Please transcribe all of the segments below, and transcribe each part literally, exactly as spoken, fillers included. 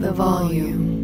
the volume.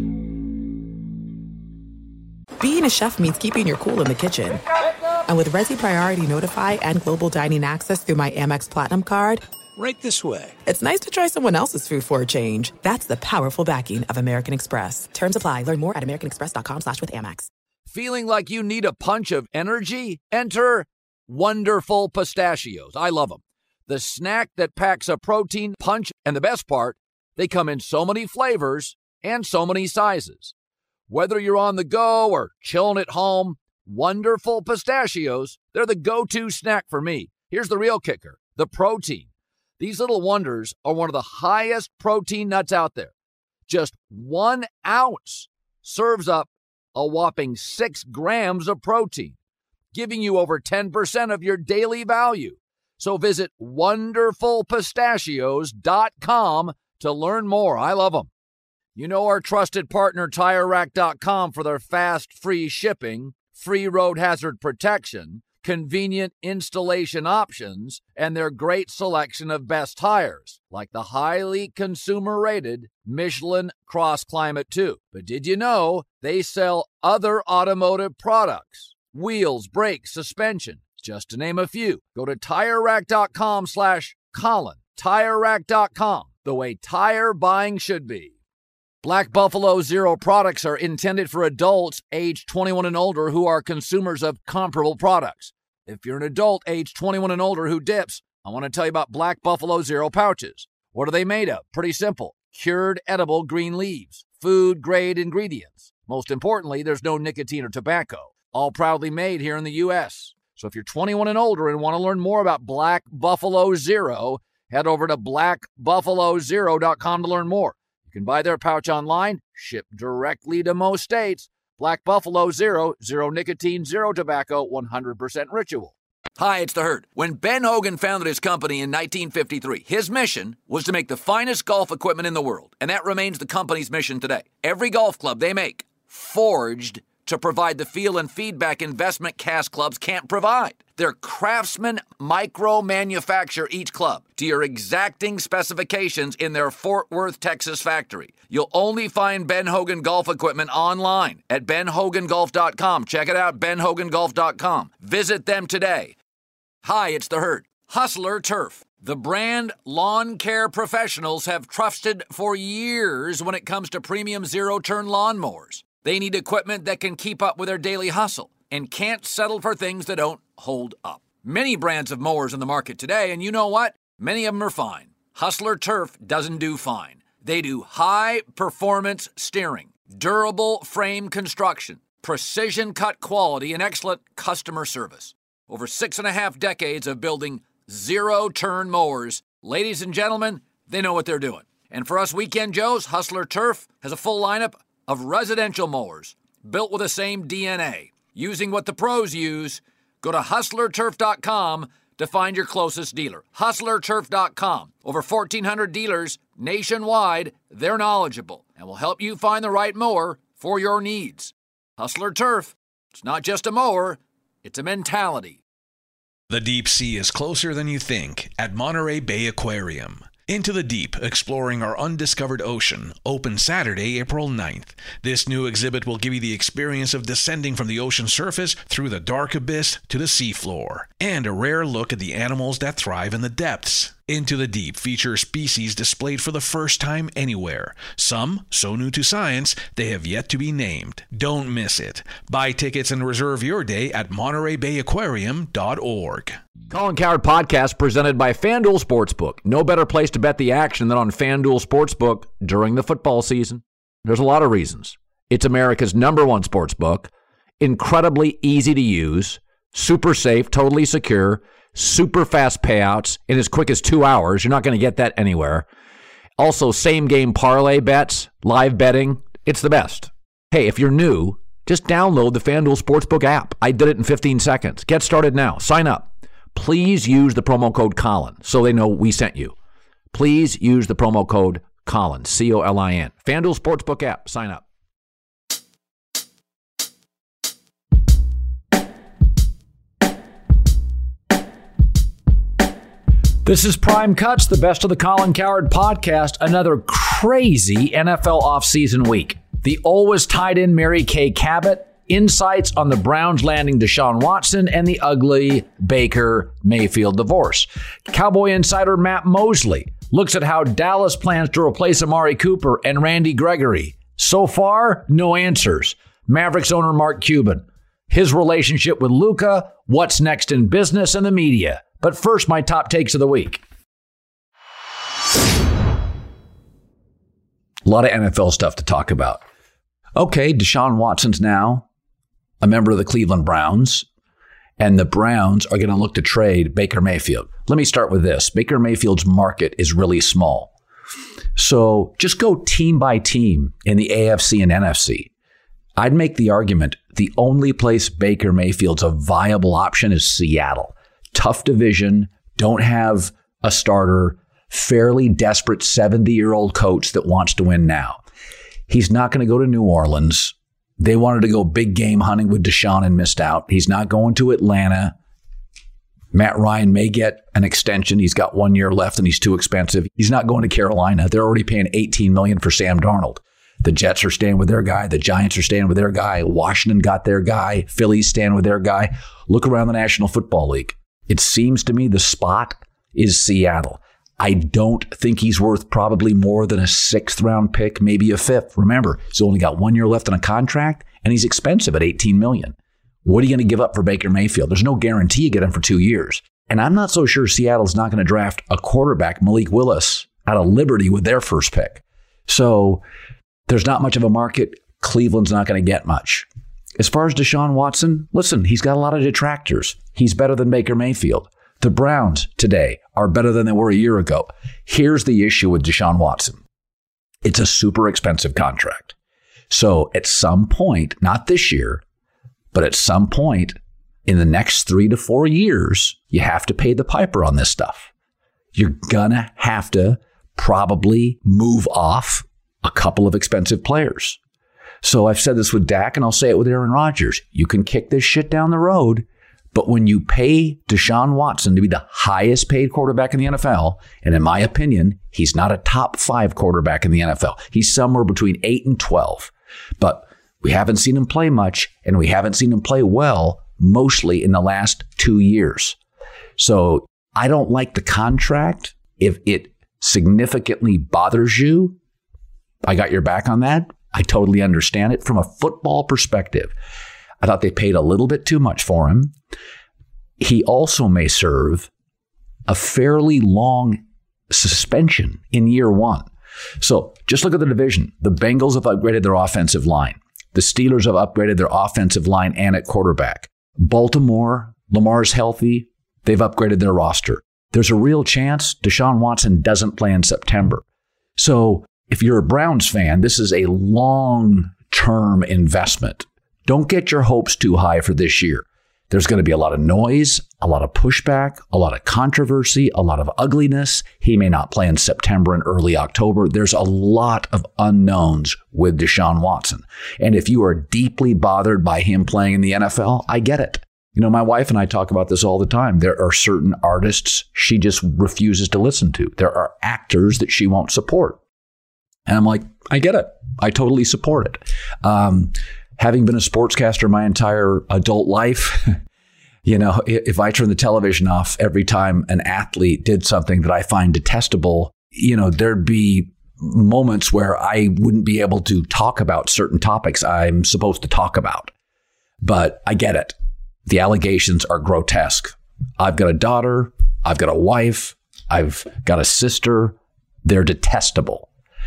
Being a chef means keeping your cool in the kitchen. And with Resi Priority Notify and Global Dining Access through my Amex Platinum card, right this way. It's nice to try someone else's food for a change. That's the powerful backing of American Express. Terms apply. Learn more at americanexpress.com slash with Amex. Feeling like you need a punch of energy? Enter Wonderful Pistachios. I love them. The snack that packs a protein punch, and the best part, they come in so many flavors and so many sizes. Whether you're on the go or chilling at home, Wonderful Pistachios, they're the go-to snack for me. Here's the real kicker, the protein. These little wonders are one of the highest protein nuts out there. Just one ounce serves up a whopping six grams of protein, giving you over ten percent of your daily value. So visit wonderful pistachios dot com to learn more. I love them. You know our trusted partner, Tire Rack dot com, for their fast, free shipping, free road hazard protection, convenient installation options, and their great selection of best tires, like the highly consumer-rated Michelin Cross Climate two. But did you know they sell other automotive products? Wheels, brakes, suspension, just to name a few. Go to Tire Rack dot com slash Colin. Tire Rack dot com, the way tire buying should be. Black Buffalo Zero products are intended for adults age twenty-one and older who are consumers of comparable products. If you're an adult age twenty-one and older who dips, I want to tell you about Black Buffalo Zero pouches. What are they made of? Pretty simple. Cured edible green leaves, food-grade ingredients. Most importantly, there's no nicotine or tobacco. All proudly made here in the U S So if you're twenty-one and older and want to learn more about Black Buffalo Zero, head over to black buffalo zero dot com to learn more. You can buy their pouch online, shipped directly to most states. Black Buffalo Zero, zero nicotine, zero tobacco, one hundred percent ritual. Hi, it's The Herd. When Ben Hogan founded his company in nineteen fifty-three, his mission was to make the finest golf equipment in the world, and that remains the company's mission today. Every golf club they make, forged to provide the feel and feedback investment cast clubs can't provide. Their craftsmen micro-manufacture each club to your exacting specifications in their Fort Worth, Texas factory. You'll only find Ben Hogan golf equipment online at ben hogan golf dot com. Check it out, ben hogan golf dot com. Visit them today. Hi, it's The Herd. Hustler Turf, the brand lawn care professionals have trusted for years when it comes to premium zero-turn lawnmowers. They need equipment that can keep up with their daily hustle and can't settle for things that don't hold up. Many brands of mowers in the market today, and you know what? Many of them are fine. Hustler Turf doesn't do fine. They do high-performance steering, durable frame construction, precision cut quality, and excellent customer service. Over six and a half decades of building zero-turn mowers. Ladies and gentlemen, they know what they're doing. And for us Weekend Joes, Hustler Turf has a full lineup of residential mowers built with the same D N A. Using what the pros use, go to hustler turf dot com to find your closest dealer. hustler turf dot com. Over fourteen hundred dealers nationwide. They're knowledgeable and will help you find the right mower for your needs. Hustler Turf, it's not just a mower, it's a mentality. The deep sea is closer than you think at Monterey Bay Aquarium. Into the Deep, exploring our undiscovered ocean, open Saturday, April ninth. This new exhibit will give you the experience of descending from the ocean surface through the dark abyss to the seafloor, and a rare look at the animals that thrive in the depths. Into the Deep features species displayed for the first time anywhere. Some so new to science, they have yet to be named. Don't miss it. Buy tickets and reserve your day at monterey bay aquarium dot org. Colin Cowherd Podcast presented by FanDuel Sportsbook. No better place to bet the action than on FanDuel Sportsbook during the football season. There's a lot of reasons. It's America's number one sportsbook, incredibly easy to use, super safe, totally secure, super fast payouts in as quick as two hours. You're not going to get that anywhere. Also, same game parlay bets, live betting. It's the best. Hey, if you're new, just download the FanDuel Sportsbook app. I did it in fifteen seconds. Get started now. Sign up. Please use the promo code Colin so they know we sent you. Please use the promo code Colin, C O L I N. FanDuel Sportsbook app. Sign up. This is Prime Cuts, the best of the Colin Cowherd podcast. Another crazy N F L offseason week. The always tied in Mary Kay Cabot, insights on the Browns landing Deshaun Watson, and the ugly Baker Mayfield divorce. Cowboy insider Matt Mosley looks at how Dallas plans to replace Amari Cooper and Randy Gregory. So far, no answers. Mavericks owner Mark Cuban, his relationship with Luka, what's next in business and the media. But first, my top takes of the week. A lot of N F L stuff to talk about. Okay, Deshaun Watson's now a member of the Cleveland Browns, and the Browns are going to look to trade Baker Mayfield. Let me start with this. Baker Mayfield's market is really small. So just go team by team in the A F C and N F C. I'd make the argument the only place Baker Mayfield's a viable option is Seattle. Tough division, don't have a starter, fairly desperate seventy-year-old coach that wants to win now. He's not going to go to New Orleans. They wanted to go big game hunting with Deshaun and missed out. He's not going to Atlanta. Matt Ryan may get an extension. He's got one year left and he's too expensive. He's not going to Carolina. They're already paying eighteen million dollars for Sam Darnold. The Jets are staying with their guy. The Giants are staying with their guy. Washington got their guy. Philly's staying with their guy. Look around the National Football League. It seems to me the spot is Seattle. I don't think he's worth probably more than a sixth round pick, maybe a fifth. Remember, he's only got one year left on a contract and he's expensive at eighteen million dollars. What are you going to give up for Baker Mayfield? There's no guarantee you get him for two years. And I'm not so sure Seattle's not going to draft a quarterback, Malik Willis, out of Liberty with their first pick. So there's not much of a market. Cleveland's not going to get much. As far as Deshaun Watson, listen, he's got a lot of detractors. He's better than Baker Mayfield. The Browns today are better than they were a year ago. Here's the issue with Deshaun Watson. It's a super expensive contract. So at some point, not this year, but at some point in the next three to four years, you have to pay the piper on this stuff. You're going to have to probably move off a couple of expensive players. So I've said this with Dak and I'll say it with Aaron Rodgers. You can kick this shit down the road, but when you pay Deshaun Watson to be the highest paid quarterback in the N F L, and in my opinion, he's not a top five quarterback in the N F L. He's somewhere between eight and twelve. But we haven't seen him play much, and we haven't seen him play well mostly in the last two years. So I don't like the contract. If it significantly bothers you, I got your back on that. I totally understand it. From a football perspective, I thought they paid a little bit too much for him. He also may serve a fairly long suspension in year one. So just look at the division. The Bengals have upgraded their offensive line. The Steelers have upgraded their offensive line and at quarterback. Baltimore, Lamar's healthy. They've upgraded their roster. There's a real chance Deshaun Watson doesn't play in September. So if you're a Browns fan, this is a long-term investment. Don't get your hopes too high for this year. There's going to be a lot of noise, a lot of pushback, a lot of controversy, a lot of ugliness. He may not play in September and early October. There's a lot of unknowns with Deshaun Watson. And if you are deeply bothered by him playing in the N F L, I get it. You know, my wife and I talk about this all the time. There are certain artists she just refuses to listen to. There are actors that she won't support. And I'm like, I get it. I totally support it. Um, having been a sportscaster my entire adult life, you know, if I turn the television off every time an athlete did something that I find detestable, you know, there'd be moments where I wouldn't be able to talk about certain topics I'm supposed to talk about. But I get it. The allegations are grotesque. I've got a daughter. I've got a wife. I've got a sister. They're detestable.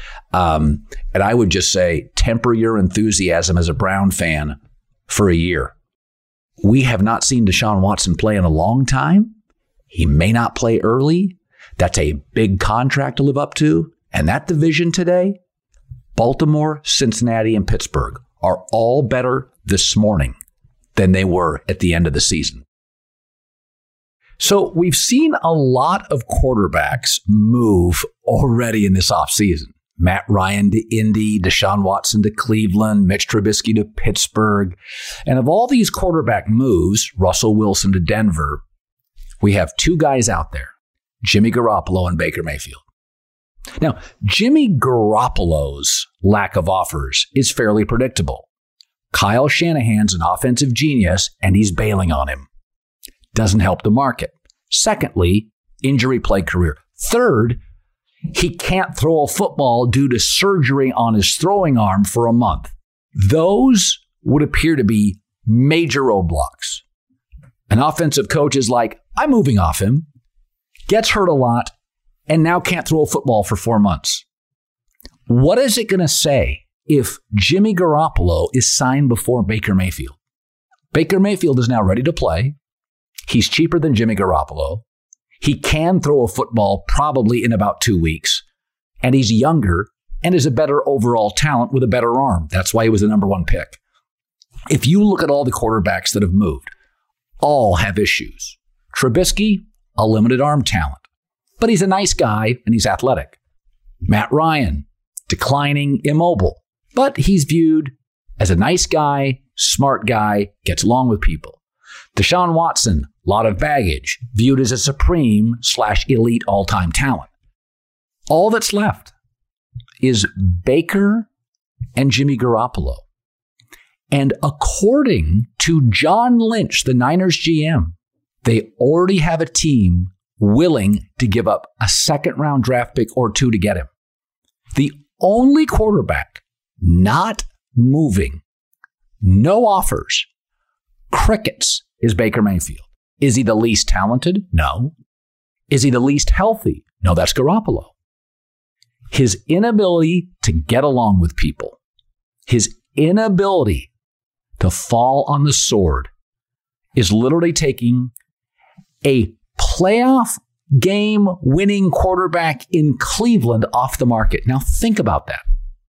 Um, and I would just say, temper your enthusiasm as a Brown fan for a year. We have not seen Deshaun Watson play in a long time. He may not play early. That's a big contract to live up to. And that division today, Baltimore, Cincinnati, and Pittsburgh, are all better this morning than they were at the end of the season. So we've seen a lot of quarterbacks move already in this offseason. Matt Ryan to Indy, Deshaun Watson to Cleveland, Mitch Trubisky to Pittsburgh. And of all these quarterback moves, Russell Wilson to Denver, we have two guys out there. Jimmy Garoppolo and Baker Mayfield. Now, Jimmy Garoppolo's lack of offers is fairly predictable. Kyle Shanahan's an offensive genius, and he's bailing on him. Doesn't help the market. Secondly, injury-plagued career. Third, he can't throw a football due to surgery on his throwing arm for a month. Those would appear to be major roadblocks. An offensive coach is like, I'm moving off him, gets hurt a lot, and now can't throw a football for four months. What is it going to say if Jimmy Garoppolo is signed before Baker Mayfield? Baker Mayfield is now ready to play. He's cheaper than Jimmy Garoppolo. He can throw a football probably in about two weeks. And he's younger and is a better overall talent with a better arm. That's why he was the number one pick. If you look at all the quarterbacks that have moved, all have issues. Trubisky, a limited arm talent. But he's a nice guy and he's athletic. Matt Ryan, declining, immobile. But he's viewed as a nice guy, smart guy, gets along with people. Deshaun Watson, lot of baggage, viewed as a supreme slash elite all-time talent. All that's left is Baker and Jimmy Garoppolo. And according to John Lynch, the Niners G M, they already have a team willing to give up a second-round draft pick or two to get him. The only quarterback not moving, no offers, crickets, is Baker Mayfield. Is he the least talented? No. Is he the least healthy? No, that's Garoppolo. His inability to get along with people, his inability to fall on the sword is literally taking a playoff game winning quarterback in Cleveland off the market. Now think about that.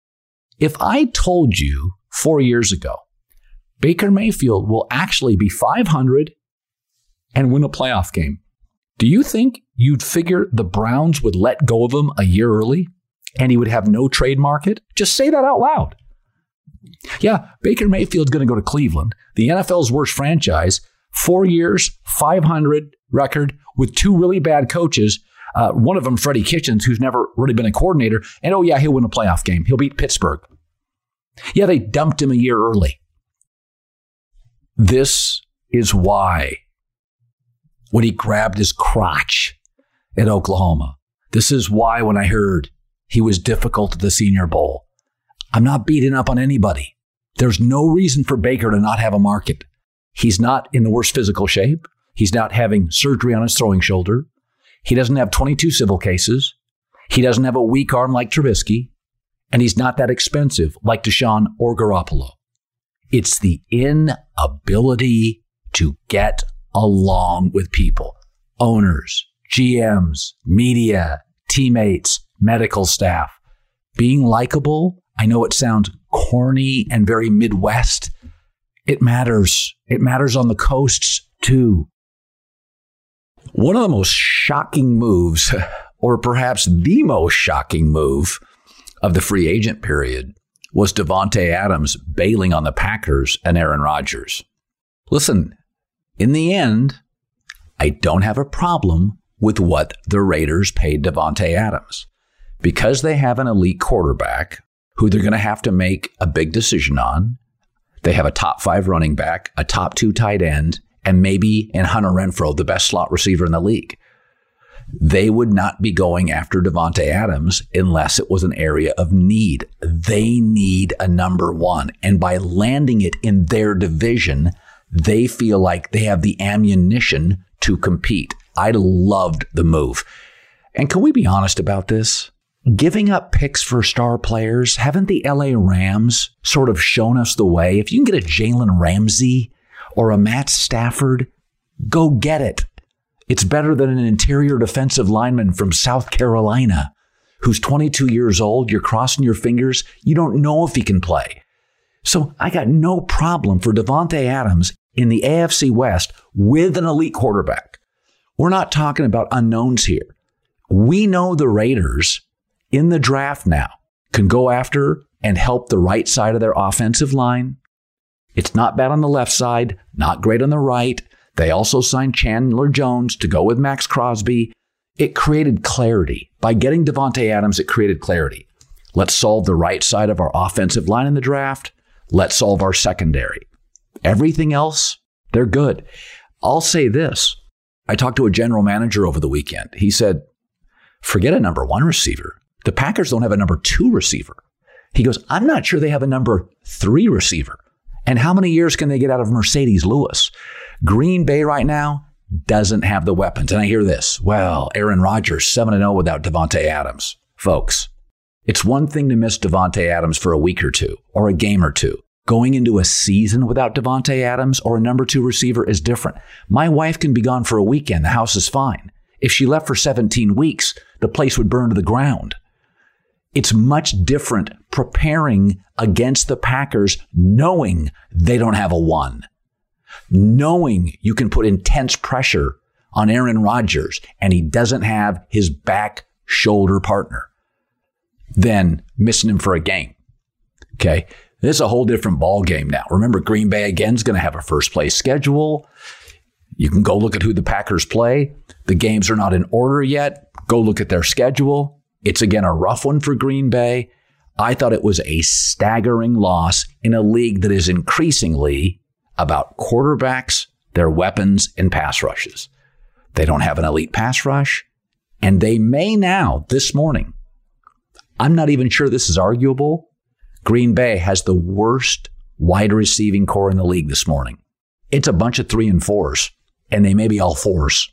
If I told you four years ago, Baker Mayfield will actually be five hundred and win a playoff game, do you think you'd figure the Browns would let go of him a year early and he would have no trade market? Just say that out loud. Yeah, Baker Mayfield's going to go to Cleveland, the N F L's worst franchise, four years, five hundred record with two really bad coaches. Uh, one of them, Freddie Kitchens, who's never really been a coordinator. And oh yeah, he'll win a playoff game. He'll beat Pittsburgh. Yeah, they dumped him a year early. This is why when he grabbed his crotch at Oklahoma, this is why when I heard he was difficult at the Senior Bowl, I'm not beating up on anybody. There's no reason for Baker to not have a market. He's not in the worst physical shape. He's not having surgery on his throwing shoulder. He doesn't have twenty-two civil cases. He doesn't have a weak arm like Trubisky. And he's not that expensive like Deshaun or Garoppolo. It's the inability to get along with people. Owners, G Ms, media, teammates, medical staff. Being likable, I know it sounds corny and very Midwest. It matters. It matters on the coasts too. One of the most shocking moves, or perhaps the most shocking move of the free agent period, was Davante Adams bailing on the Packers and Aaron Rodgers. Listen, in the end, I don't have a problem with what the Raiders paid Davante Adams. Because they have an elite quarterback who they're going to have to make a big decision on. They have a top five running back, a top two tight end, and maybe in Hunter Renfrow, the best slot receiver in the league. They would not be going after Davante Adams unless it was an area of need. They need a number one. And by landing it in their division, they feel like they have the ammunition to compete. I loved the move. And can we be honest about this? Giving up picks for star players, haven't the L A Rams sort of shown us the way? If you can get a Jalen Ramsey or a Matt Stafford, go get it. It's better than an interior defensive lineman from South Carolina who's twenty-two years old. You're crossing your fingers. You don't know if he can play. So I got no problem for Davante Adams in the A F C West with an elite quarterback. We're not talking about unknowns here. We know the Raiders in the draft now can go after and help the right side of their offensive line. It's not bad on the left side, not great on the right. They also signed Chandler Jones to go with Max Crosby. It created clarity. By getting Davante Adams, it created clarity. Let's solve the right side of our offensive line in the draft. Let's solve our secondary. Everything else, they're good. I'll say this. I talked to a general manager over the weekend. He said, forget a number one receiver. The Packers don't have a number two receiver. He goes, I'm not sure they have a number three receiver. And how many years can they get out of Mercedes Lewis? Green Bay right now doesn't have the weapons. And I hear this, well, Aaron Rodgers, seven and oh without Davante Adams. Folks, it's one thing to miss Davante Adams for a week or two or a game or two. Going into a season without Davante Adams or a number two receiver is different. My wife can be gone for a weekend. The house is fine. If she left for seventeen weeks, the place would burn to the ground. It's much different preparing against the Packers, knowing they don't have a one, knowing you can put intense pressure on Aaron Rodgers and he doesn't have his back shoulder partner, than missing him for a game. Okay. This is a whole different ball game now. Remember, Green Bay again is going to have a first place schedule. You can go look at who the Packers play. The games are not in order yet. Go look at their schedule. It's again a rough one for Green Bay. I thought it was a staggering loss in a league that is increasingly about quarterbacks, their weapons, and pass rushes. They don't have an elite pass rush, and they may now, this morning. I'm not even sure this is arguable. Green Bay has the worst wide receiving core in the league this morning. It's a bunch of three and fours, and they may be all fours.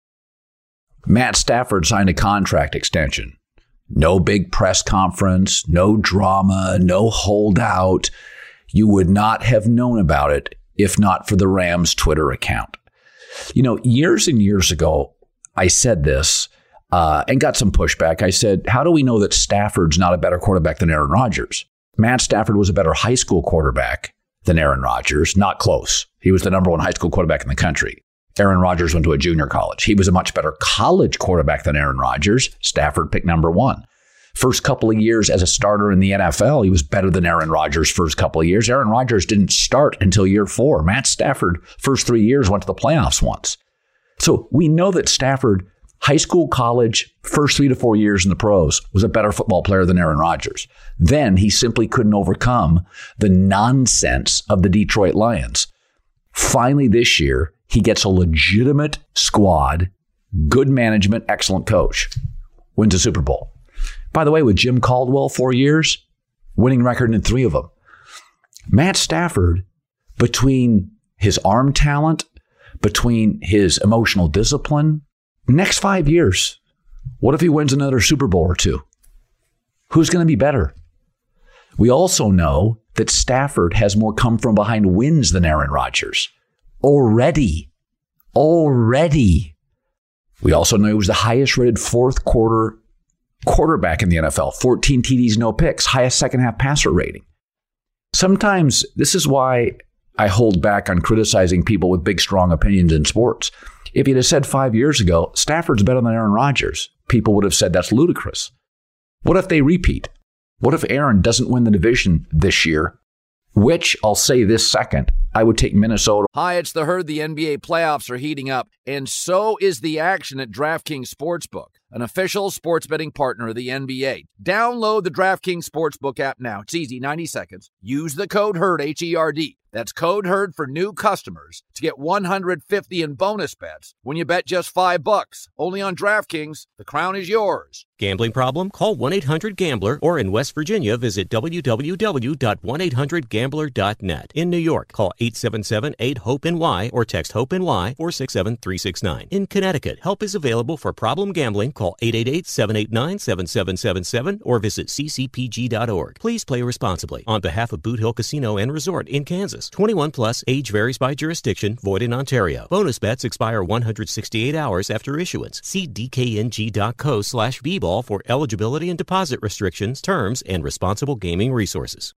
Matt Stafford signed a contract extension. No big press conference, no drama, no holdout. You would not have known about it if not for the Rams Twitter account. You know, years and years ago, I said this uh, and got some pushback. I said, how do we know that Stafford's not a better quarterback than Aaron Rodgers? Matt Stafford was a better high school quarterback than Aaron Rodgers. Not close. He was the number one high school quarterback in the country. Aaron Rodgers went to a junior college. He was a much better college quarterback than Aaron Rodgers. Stafford picked number one. First couple of years as a starter in the N F L, he was better than Aaron Rodgers' first couple of years. Aaron Rodgers didn't start until year four. Matt Stafford, first three years, went to the playoffs once. So we know that Stafford, high school, college, first three to four years in the pros, was a better football player than Aaron Rodgers. Then he simply couldn't overcome the nonsense of the Detroit Lions. Finally, this year, he gets a legitimate squad, good management, excellent coach, wins a Super Bowl. By the way, with Jim Caldwell, four years, winning record in three of them. Matt Stafford, between his arm talent, between his emotional discipline, next five years, what if he wins another Super Bowl or two? Who's going to be better? We also know that Stafford has more come from behind wins than Aaron Rodgers. Already. Already. We also know he was the highest rated fourth quarter quarterback in the N F L. fourteen T Ds, no picks, highest second half passer rating. Sometimes this is why I hold back on criticizing people with big, strong opinions in sports. If you'd have said five years ago, Stafford's better than Aaron Rodgers, people would have said that's ludicrous. What if they repeat? What if Aaron doesn't win the division this year? Which, I'll say this second, I would take Minnesota. Hi, it's The Herd. The N B A playoffs are heating up, and so is the action at DraftKings Sportsbook, an official sports betting partner of the N B A. Download the DraftKings Sportsbook app now. It's easy, ninety seconds. Use the code HERD, H E R D. That's code HERD for new customers to get one hundred fifty in bonus bets when you bet just five bucks. Only on DraftKings. The crown is yours. Gambling problem? Call one eight hundred gambler or in West Virginia, visit w w w dot one eight hundred gambler dot net. In New York, call eight seven seven eight hope N Y or text HOPE-NY four six seven three six nine. In Connecticut, help is available for problem gambling. Call eight eight eight seven eight nine seven seven seven seven or visit c c p g dot org. Please play responsibly. On behalf of Boot Hill Casino and Resort in Kansas, twenty-one plus, age varies by jurisdiction, void in Ontario. Bonus bets expire one hundred sixty-eight hours after issuance. See d k n g dot co slash b ball for eligibility and deposit restrictions, terms, and responsible gaming resources.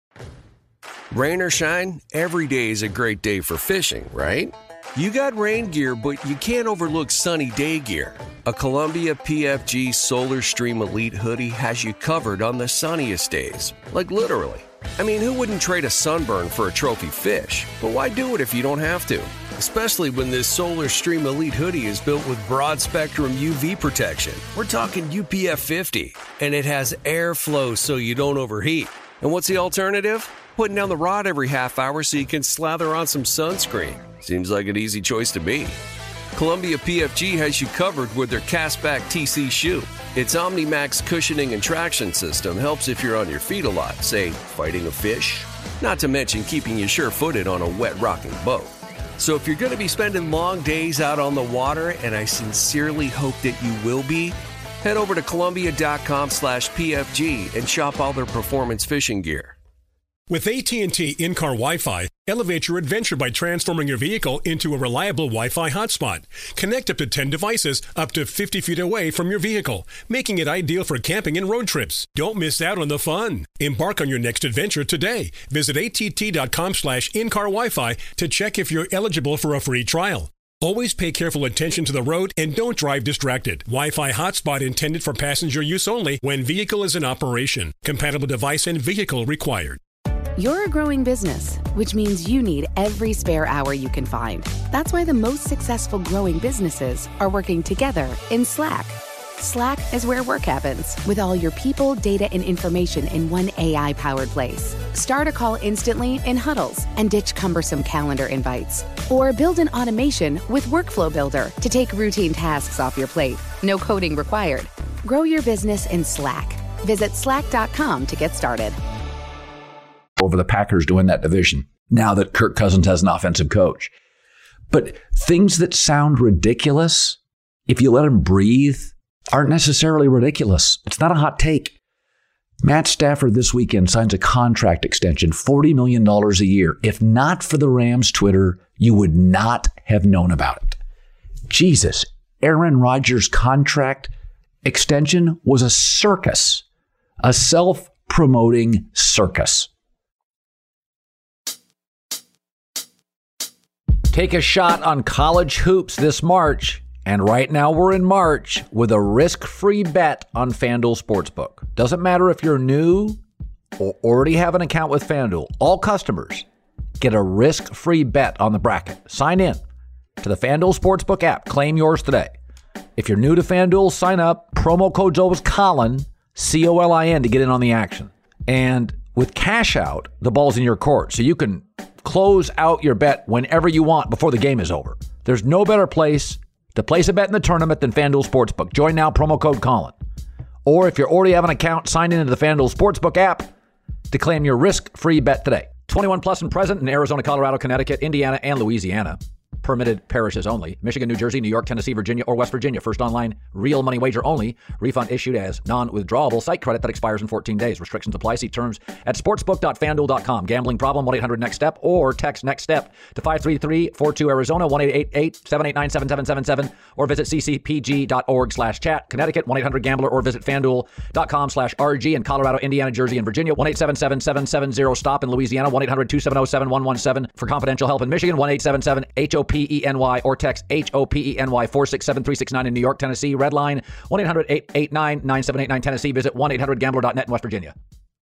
Rain or shine, every day is a great day for fishing, right? You got rain gear, but you can't overlook sunny day gear. A Columbia P F G Solar Stream Elite hoodie has you covered on the sunniest days. Like literally. I mean, who wouldn't trade a sunburn for a trophy fish? But why do it if you don't have to? especially when this Solar Stream Elite hoodie is built with broad-spectrum U V protection. We're talking U P F fifty, and it has airflow so you don't overheat. And what's the alternative? Putting down the rod every half hour so you can slather on some sunscreen. Seems like an easy choice to me. Columbia P F G has you covered with their Castback T C shoe. Its OmniMax cushioning and traction system helps if you're on your feet a lot, say, fighting a fish. Not to mention keeping you sure-footed on a wet rocking boat. So if you're going to be spending long days out on the water, and I sincerely hope that you will be, head over to Columbia.com slash PFG and shop all their performance fishing gear. With A T and T in-car Wi-Fi, elevate your adventure by transforming your vehicle into a reliable Wi-Fi hotspot. Connect up to ten devices up to fifty feet away from your vehicle, making it ideal for camping and road trips. Don't miss out on the fun. Embark on your next adventure today. Visit att.com slash in-car Wi-Fi to check if you're eligible for a free trial. Always pay careful attention to the road and don't drive distracted. Wi-Fi hotspot intended for passenger use only when vehicle is in operation. Compatible device and vehicle required. You're a growing business, which means you need every spare hour you can find. That's why the most successful growing businesses are working together in Slack. Slack is where work happens, with all your people, data, and information in one A I-powered place. Start a call instantly in huddles and ditch cumbersome calendar invites. Or build an automation with Workflow Builder to take routine tasks off your plate. No coding required. Grow your business in Slack. Visit slack dot com to get started. Over the Packers to win that division now that Kirk Cousins has an offensive coach. But things that sound ridiculous, if you let them breathe, aren't necessarily ridiculous. It's not a hot take. Matt Stafford this weekend signs a contract extension, forty million dollars a year. If not for the Rams Twitter, you would not have known about it. Jesus, Aaron Rodgers' contract extension was a circus, a self-promoting circus. Take a shot on college hoops this March. And right now we're in March with a risk-free bet on FanDuel Sportsbook. Doesn't matter if you're new or already have an account with FanDuel. All customers get a risk-free bet on the bracket. Sign in to the FanDuel Sportsbook app. Claim yours today. If you're new to FanDuel, sign up. Promo code's always Colin, C O L I N, to get in on the action. And with cash out, the ball's in your court. So you can close out your bet whenever you want before the game is over. There's no better place to place a bet in the tournament than FanDuel Sportsbook. Join now, promo code Colin. Or if you already have an account, sign in to the FanDuel Sportsbook app to claim your risk-free bet today. twenty-one plus and present in Arizona, Colorado, Connecticut, Indiana, and Louisiana. Permitted parishes only. Michigan, New Jersey, New York, Tennessee, Virginia, or West Virginia. First online, real money wager only. Refund issued as non-withdrawable site credit that expires in fourteen days. Restrictions apply. See terms at sportsbook dot fanduel dot com. Gambling problem, one eight hundred next step, or text NEXT STEP to five three three four two Arizona, one eight eight eight seven eight nine seven seven seven seven, or visit c c p g dot org slash chat. Connecticut, one eight hundred gambler, or visit fanduel dot com slash R G. In Colorado, Indiana, Jersey, and Virginia, one eight seven seven seven seven zero stop. In Louisiana, one eight hundred two seven zero seven one one seven. For confidential help in Michigan, one eight seven seven H O P E N Y, or text H O P E N Y four six seven three six nine. In New York, Tennessee, red line one eight hundred eight eight nine nine seven eight nine. Tennessee, visit one eight hundred gambler dot net in West Virginia.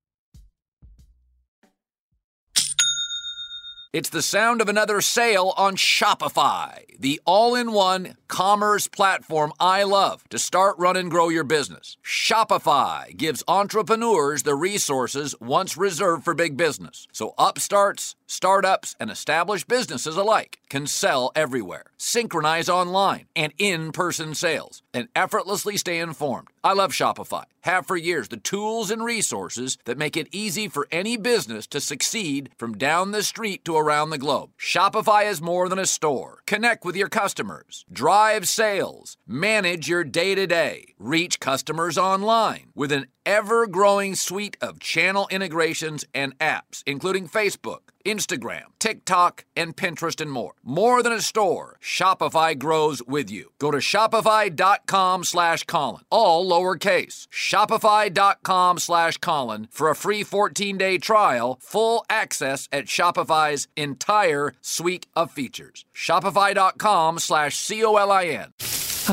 It's the sound of another sale on Shopify, the all-in-one commerce platform I love to start, run, and grow your business. Shopify gives entrepreneurs the resources once reserved for big business, so upstarts, startups, and established businesses alike can sell everywhere, synchronize online and in-person sales, and effortlessly stay informed. I love Shopify. Have for years the tools and resources that make it easy for any business to succeed from down the street to around the globe. Shopify is more than a store. Connect with your customers, drive sales, manage your day-to-day, reach customers online with an ever-growing suite of channel integrations and apps, including Facebook, Instagram, TikTok, and Pinterest, and more. More than a store, Shopify grows with you. Go to shopify.com slash Colin, all lowercase. Shopify.com slash Colin for a free fourteen-day trial, full access at Shopify's entire suite of features. Shopify.com slash C O L I N.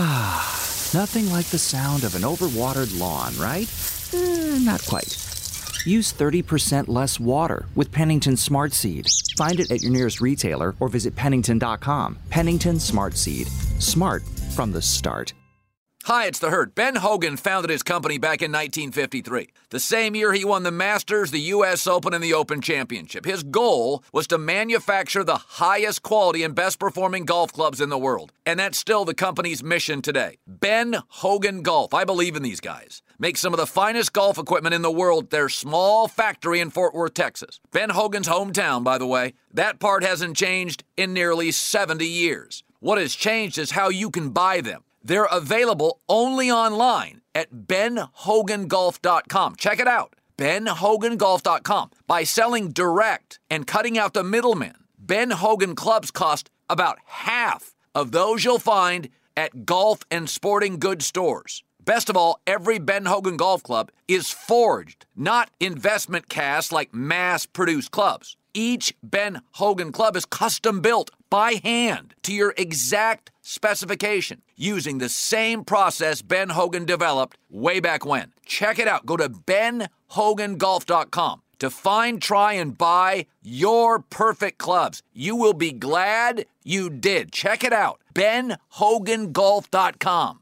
Ah, nothing like the sound of an overwatered lawn, right? Eh, not quite. Use thirty percent less water with Pennington Smart Seed. Find it at your nearest retailer or visit Pennington dot com. Pennington Smart Seed. Smart from the start. Hi, it's The Herd. Ben Hogan founded his company back in nineteen fifty-three. The same year he won the Masters, the U S Open, and the Open Championship. His goal was to manufacture the highest quality and best performing golf clubs in the world. And that's still the company's mission today. Ben Hogan Golf. I believe in these guys. Make some of the finest golf equipment in the world at their small factory in Fort Worth, Texas. Ben Hogan's hometown, by the way. That part hasn't changed in nearly seventy years. What has changed is how you can buy them. They're available only online at ben hogan golf dot com. Check it out, ben hogan golf dot com. By selling direct and cutting out the middlemen, Ben Hogan clubs cost about half of those you'll find at golf and sporting goods stores. Best of all, every Ben Hogan golf club is forged, not investment cast like mass-produced clubs. Each Ben Hogan club is custom built by hand to your exact specification using the same process Ben Hogan developed way back when. Check it out. Go to ben hogan golf dot com to find, try, and buy your perfect clubs. You will be glad you did. Check it out. ben hogan golf dot com.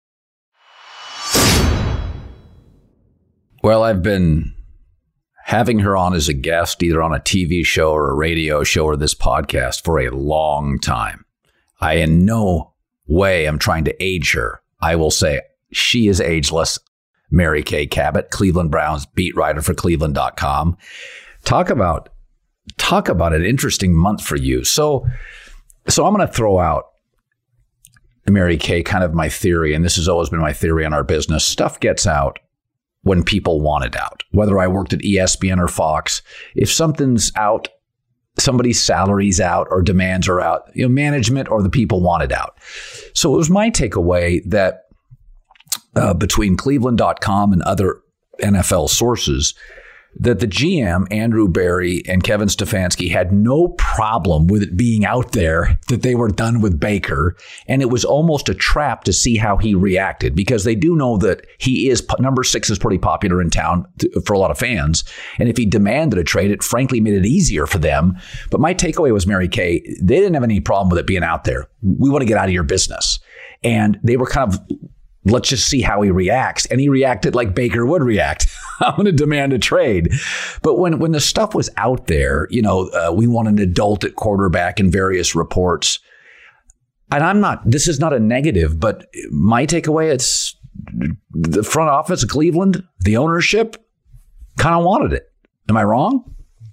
Well, I've been having her on as a guest, either on a T V show or a radio show or this podcast, for a long time. I in no way am trying to age her. I will say she is ageless. Mary Kay Cabot, Cleveland Browns beat writer for cleveland dot com. Talk about talk about an interesting month for you. So, so I'm going to throw out, Mary Kay, kind of my theory, and this has always been my theory on our business. Stuff gets out when people want it out. Whether I worked at E S P N or Fox, if something's out, somebody's salary's out or demands are out, you know, management or the people want it out. So it was my takeaway that uh, between cleveland dot com and other N F L sources, that the G M, Andrew Berry, and Kevin Stefanski had no problem with it being out there that they were done with Baker. And it was almost a trap to see how he reacted, because they do know that he is, number six is pretty popular in town for a lot of fans. And if he demanded a trade, it frankly made it easier for them. But my takeaway was, Mary Kay, they didn't have any problem with it being out there. We want to get out of your business. And they were kind of, let's just see how he reacts. And he reacted like Baker would react. I'm going to demand a trade. But when, when the stuff was out there, you know, uh, we want an adult at quarterback in various reports. And I'm not, this is not a negative, but my takeaway, it's the front office of Cleveland, the ownership kind of wanted it. Am I wrong?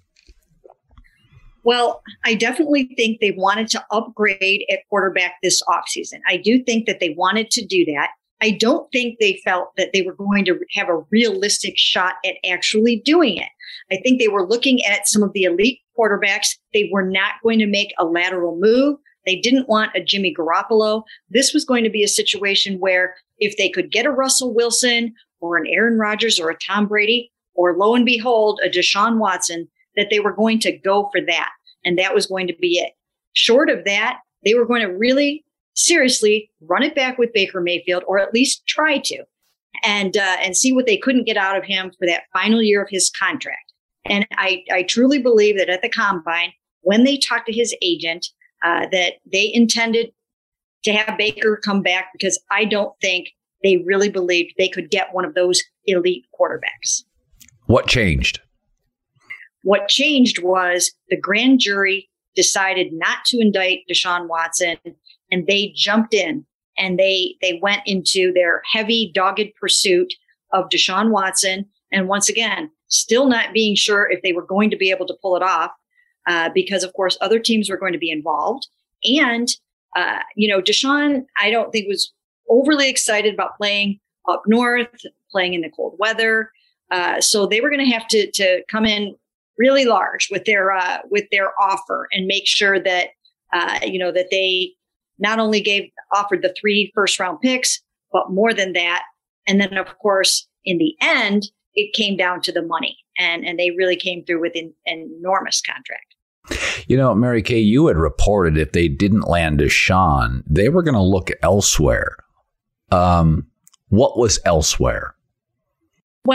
Well, I definitely think they wanted to upgrade at quarterback this offseason. I do think that they wanted to do that. I don't think they felt that they were going to have a realistic shot at actually doing it. I think they were looking at some of the elite quarterbacks. They were not going to make a lateral move. They didn't want a Jimmy Garoppolo. This was going to be a situation where if they could get a Russell Wilson or an Aaron Rodgers or a Tom Brady, or lo and behold, a Deshaun Watson, that they were going to go for that. And that was going to be it. Short of that, they were going to really seriously run it back with Baker Mayfield, or at least try to, and uh, and see what they couldn't get out of him for that final year of his contract. And I, I truly believe that at the Combine, when they talked to his agent, uh, that they intended to have Baker come back, because I don't think they really believed they could get one of those elite quarterbacks. What changed? What changed was the grand jury decided not to indict Deshaun Watson, and they jumped in and they they went into their heavy, dogged pursuit of Deshaun Watson. And once again, still not being sure if they were going to be able to pull it off, uh, because, of course, other teams were going to be involved. And, uh, you know, Deshaun, I don't think was overly excited about playing up north, playing in the cold weather. Uh, so they were going to have to to come in really large with their uh, with their offer and make sure that, uh, you know, that they not only gave offered the three first round picks, but more than that. And then, of course, in the end, it came down to the money, and, and they really came through with an, an enormous contract. You know, Mary Kay, you had reported if they didn't land Deshaun, they were going to look elsewhere. Um, what was elsewhere? Well,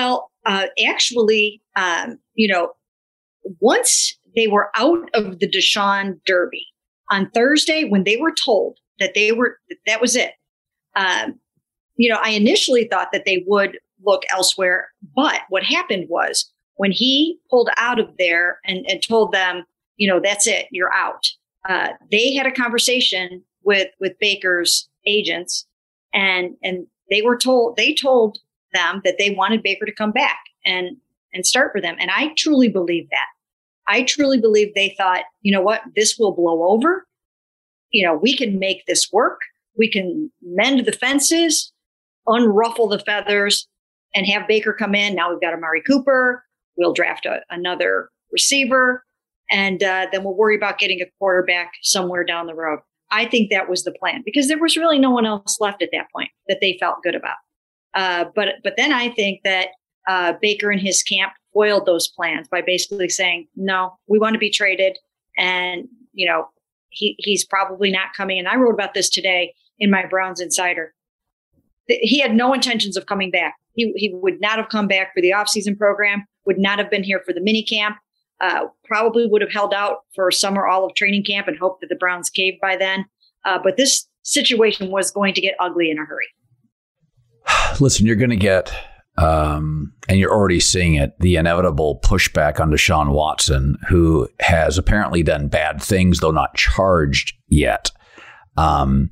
uh, actually, um, you know, once they were out of the Deshaun Derby on Thursday, when they were told that they were, that, that was it. Um, you know, I initially thought that they would look elsewhere, but what happened was when he pulled out of there and, and told them, you know, that's it, you're out. Uh, they had a conversation with, with Baker's agents, and, and they were told, they told them that they wanted Baker to come back and, and start for them. And I truly believe that. I truly believe they thought, you know what, this will blow over. You know, we can make this work. We can mend the fences, unruffle the feathers, and have Baker come in. Now we've got Amari Cooper. We'll draft a, another receiver, and uh, then we'll worry about getting a quarterback somewhere down the road. I think that was the plan because there was really no one else left at that point that they felt good about. Uh, but but then I think that uh, Baker and his camp foiled those plans by basically saying, no, we want to be traded. And, you know, he he's probably not coming. And I wrote about this today in my Browns Insider. He had no intentions of coming back. He he would not have come back for the offseason program, would not have been here for the mini camp, uh, probably would have held out for summer all of training camp and hoped that the Browns caved by then. Uh, but this situation was going to get ugly in a hurry. Listen, you're going to get, um, and you're already seeing it, the inevitable pushback on Deshaun Watson, who has apparently done bad things, though not charged yet. Um,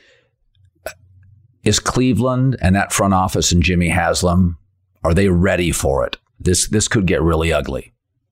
is Cleveland and that front office and Jimmy Haslam, are they ready for it? This this could get really ugly.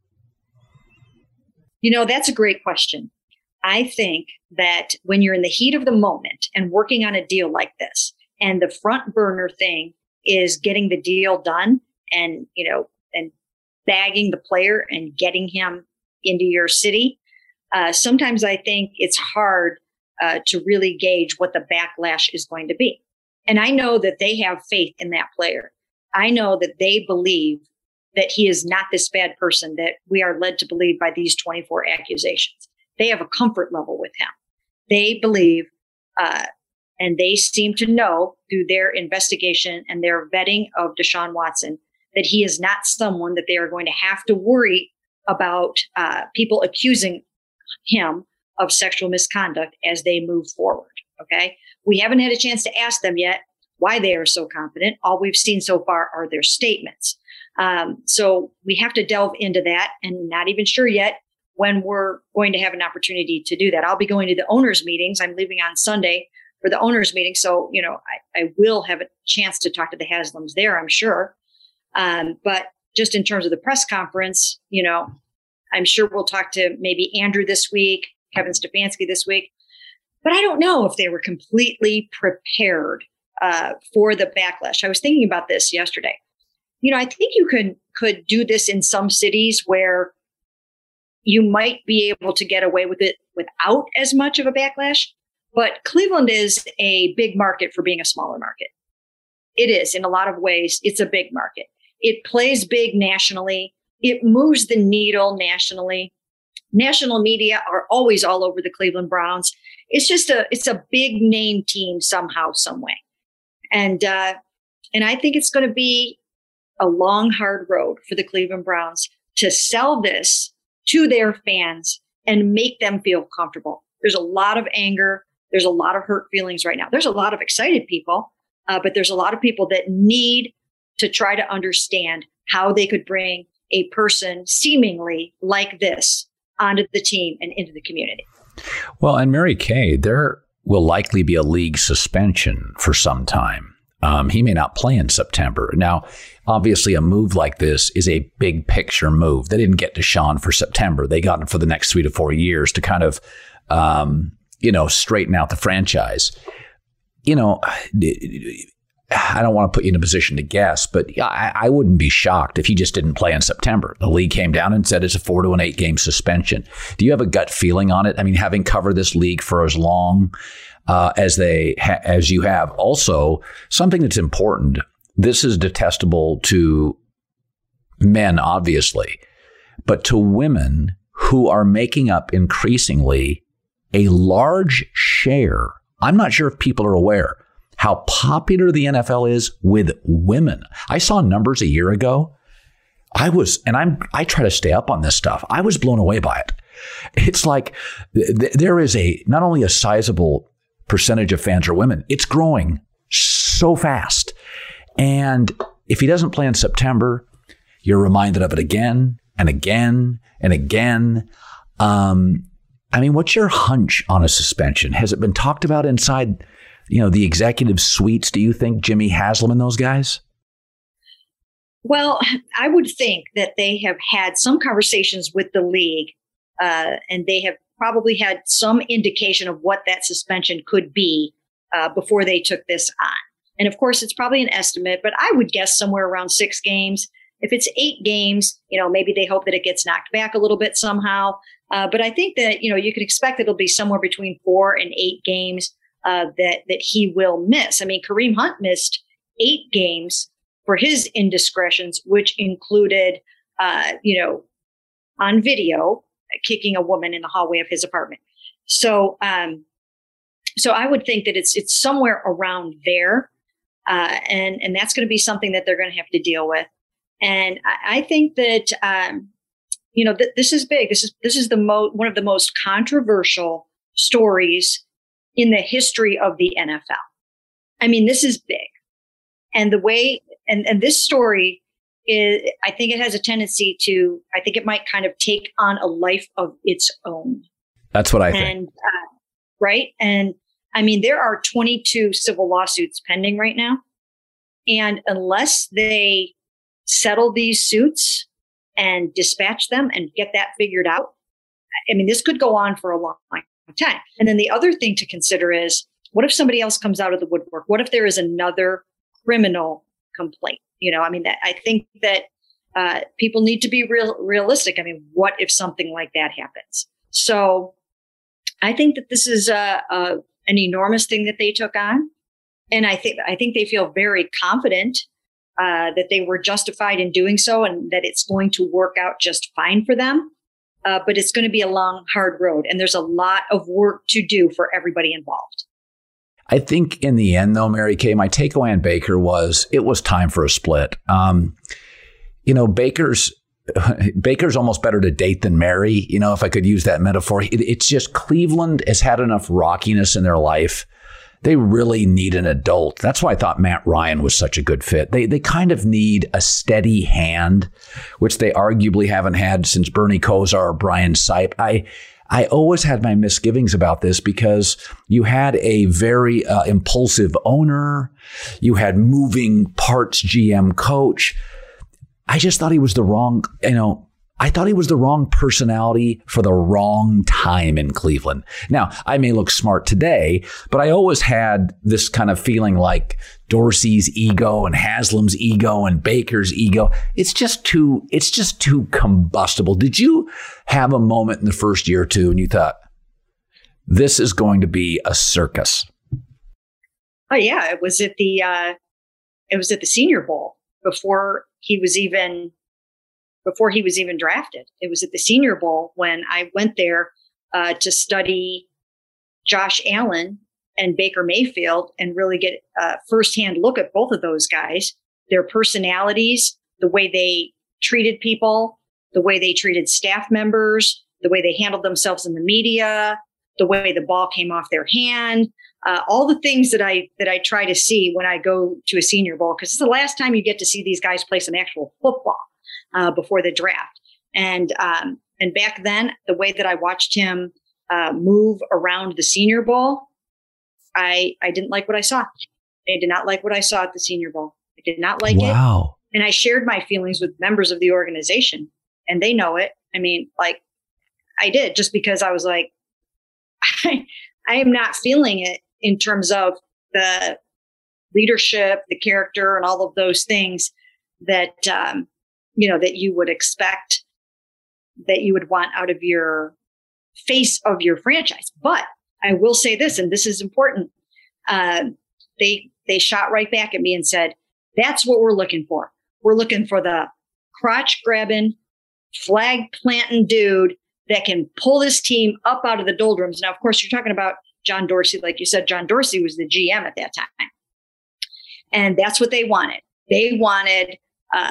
You know, that's a great question. I think that when you're in the heat of the moment and working on a deal like this, and the front burner thing is getting the deal done and, you know, and bagging the player and getting him into your city, uh, sometimes I think it's hard uh, to really gauge what the backlash is going to be. And I know that they have faith in that player. I know that they believe that he is not this bad person that we are led to believe by these twenty-four accusations. They have a comfort level with him. They believe, uh, and they seem to know through their investigation and their vetting of Deshaun Watson, that he is not someone that they are going to have to worry about uh, people accusing him of sexual misconduct as they move forward. Okay. We haven't had a chance to ask them yet why they are so confident. All we've seen so far are their statements. Um, so we have to delve into that, and not even sure yet when we're going to have an opportunity to do that. I'll be going to the owners' meetings. I'm leaving on Sunday for the owners' meeting. So, you know, I, I will have a chance to talk to the Haslams there, I'm sure. Um, but just in terms of the press conference, you know, I'm sure we'll talk to maybe Andrew this week, Kevin Stefanski this week. But I don't know if they were completely prepared uh, for the backlash. I was thinking about this yesterday. You know, I think you could could do this in some cities where you might be able to get away with it without as much of a backlash. But Cleveland is a big market for being a smaller market. It is in a lot of ways. It's a big market. It plays big nationally. It moves the needle nationally. National media are always all over the Cleveland Browns. It's just a it's a big name team somehow, some way. And uh, and I think it's going to be a long, hard road for the Cleveland Browns to sell this to their fans and make them feel comfortable. There's a lot of anger. There's a lot of hurt feelings right now. There's a lot of excited people, uh, but there's a lot of people that need to try to understand how they could bring a person seemingly like this onto the team and into the community. Well, and Mary Kay, there will likely be a league suspension for some time. Um, he may not play in September. Now, obviously, a move like this is a big picture move. They didn't get Deshaun for September. They got him for the next three to four years to kind of, um, you know, straighten out the franchise. You know, I don't want to put you in a position to guess, but I, I wouldn't be shocked if he just didn't play in September. The league came down and said it's a four to an eight game suspension. Do you have a gut feeling on it? I mean, having covered this league for as long uh, as they ha- as you have, also something that's important. This is detestable to men, obviously, but to women who are making up increasingly a large share. I'm not sure if people are aware how popular the N F L is with women. I saw numbers a year ago I was, and I'm, I try to stay up on this stuff. I was blown away by it. It's like th- there is a, not only a sizable percentage of fans are women, it's growing so fast. And if he doesn't play in September, you're reminded of it again and again and again. Um, I mean, what's your hunch on a suspension? Has it been talked about inside, you know, the executive suites? Do you think Jimmy Haslam and those guys? Well, I would think that they have had some conversations with the league, uh, and they have probably had some indication of what that suspension could be uh, before they took this on. And of course, it's probably an estimate, but I would guess somewhere around six games. If it's eight games, you know, maybe they hope that it gets knocked back a little bit somehow. Uh, but I think that, you know, you could expect it'll be somewhere between four and eight games uh, that that he will miss. I mean, Kareem Hunt missed eight games for his indiscretions, which included, uh, you know, on video, kicking a woman in the hallway of his apartment. So, um, so I would think that it's it's somewhere around there, uh, and and that's going to be something that they're going to have to deal with. And I, I think that um, you know th- this is big. This is this is the mo- one of the most controversial stories in the history of the N F L. I mean, this is big, and the way. And, and this story is, I think it has a tendency to, I think it might kind of take on a life of its own. That's what I and, think. Uh, right. And I mean, there are twenty-two civil lawsuits pending right now. And unless they settle these suits and dispatch them and get that figured out, I mean, this could go on for a long time. And then the other thing to consider is, what if somebody else comes out of the woodwork? What if there is another criminal complaint? You know, I mean, that I think that uh, people need to be real realistic. I mean, what if something like that happens? So I think that this is a, a, an enormous thing that they took on. And I think I think they feel very confident uh, that they were justified in doing so and that it's going to work out just fine for them. Uh, but it's going to be a long, hard road. And there's a lot of work to do for everybody involved. I think in the end, though, Mary Kay, my takeaway on Baker was it was time for a split. Um, you know, Baker's Baker's almost better to date than marry, you know, if I could use that metaphor. It, it's just Cleveland has had enough rockiness in their life. They really need an adult. That's why I thought Matt Ryan was such a good fit. They they kind of need a steady hand, which they arguably haven't had since Bernie Kosar or Brian Sipe. I I always had my misgivings about this because you had a very uh, impulsive owner. You had moving parts G M coach. I just thought he was the wrong, you know, I thought he was the wrong personality for the wrong time in Cleveland. Now, I may look smart today, but I always had this kind of feeling like Dorsey's ego and Haslam's ego and Baker's ego. It's just too, it's just too combustible. Did you have a moment in the first year or two and you thought, this is going to be a circus? Oh yeah. It was at the, uh, it was at the Senior Bowl before he was even, before he was even drafted. It was at the Senior Bowl when I went there uh, to study Josh Allen and Baker Mayfield and really get a firsthand look at both of those guys, their personalities, the way they treated people, the way they treated staff members, the way they handled themselves in the media, the way the ball came off their hand, uh, all the things that I that I try to see when I go to a Senior Bowl, because it's the last time you get to see these guys play some actual football uh, before the draft. And um, and back then, the way that I watched him uh, move around the Senior Bowl, I I didn't like what I saw. I did not like what I saw at the Senior Bowl. I did not like it. Wow. And I shared my feelings with members of the organization, and they know it. I mean, like I did, just because I was like, I, I am not feeling it in terms of the leadership, the character, and all of those things that, um, you know, that you would expect, that you would want out of your face of your franchise. But I will say this, and this is important. Uh, they, they shot right back at me and said, that's what we're looking for. We're looking for the crotch grabbing, flag planting dude that can pull this team up out of the doldrums. Now, of course, you're talking about John Dorsey. Like you said, John Dorsey was the G M at that time. And that's what they wanted. They wanted uh,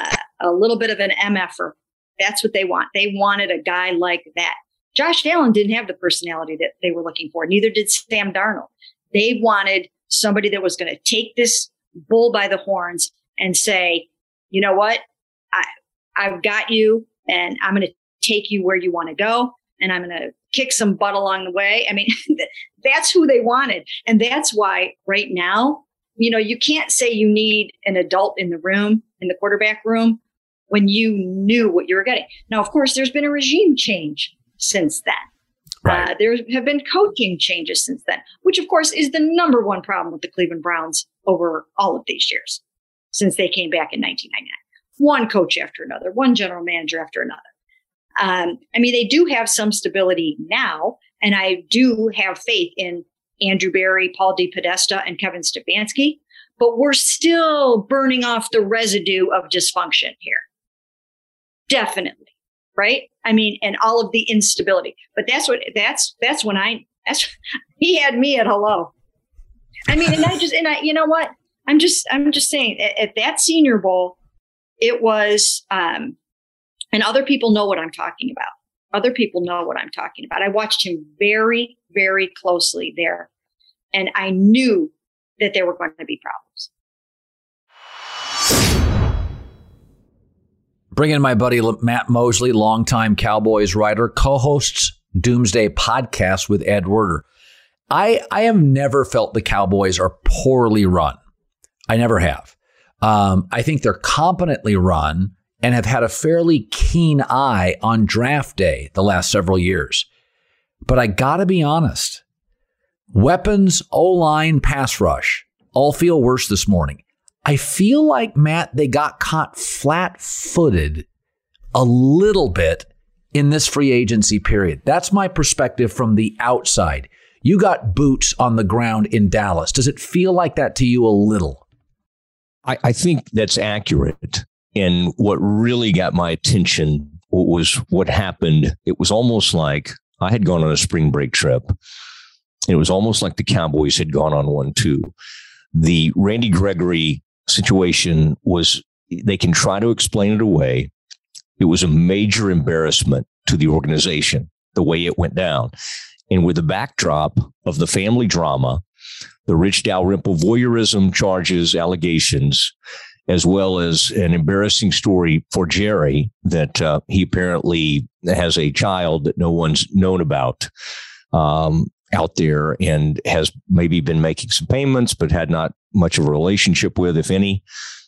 a little bit of an M F-er. That's what they want. They wanted a guy like that. Josh Allen didn't have the personality that they were looking for. Neither did Sam Darnold. They wanted somebody that was going to take this bull by the horns and say, you know what? I, I've got you, and I'm going to take you where you want to go, and I'm going to kick some butt along the way. I mean, that's who they wanted. And that's why right now, you know, you can't say you need an adult in the room, in the quarterback room, when you knew what you were getting. Now, of course, there's been a regime change since then. Right. Uh, there have been coaching changes since then, which, of course, is the number one problem with the Cleveland Browns over all of these years since they came back in nineteen ninety-nine. One coach after another, one general manager after another. Um, I mean, they do have some stability now, and I do have faith in Andrew Berry, Paul DePodesta, and Kevin Stefanski, but we're still burning off the residue of dysfunction here. Definitely. Right. I mean, and all of the instability, but that's what, that's, that's when I, that's, he had me at hello. I mean, and I just, and I, you know what, I'm just, I'm just saying at, at that Senior Bowl, it was, um, and other people know what I'm talking about. Other people know what I'm talking about. I watched him very, very closely there, and I knew that there were going to be problems. Bring in my buddy Matt Mosley, longtime Cowboys writer, co-hosts Doomsday Podcast with Ed Werder. I I have never felt the Cowboys are poorly run. I never have. Um, I think they're competently run and have had a fairly keen eye on draft day the last several years. But I got to be honest, weapons, O-line, pass rush all feel worse this morning. I feel like, Matt, they got caught flat-footed a little bit in this free agency period. That's my perspective from the outside. You got boots on the ground in Dallas. Does it feel like that to you a little? I, I think that's accurate. And what really got my attention was what happened. It was almost like I had gone on a spring break trip. It was almost like the Cowboys had gone on one too. The Randy Gregory situation was, they can try to explain it away. It was a major embarrassment to the organization, the way it went down. And with the backdrop of the family drama, the Rich Dalrymple voyeurism charges, allegations, as well as an embarrassing story for Jerry that uh, he apparently has a child that no one's known about um, out there and has maybe been making some payments, but had not much of a relationship with, if any.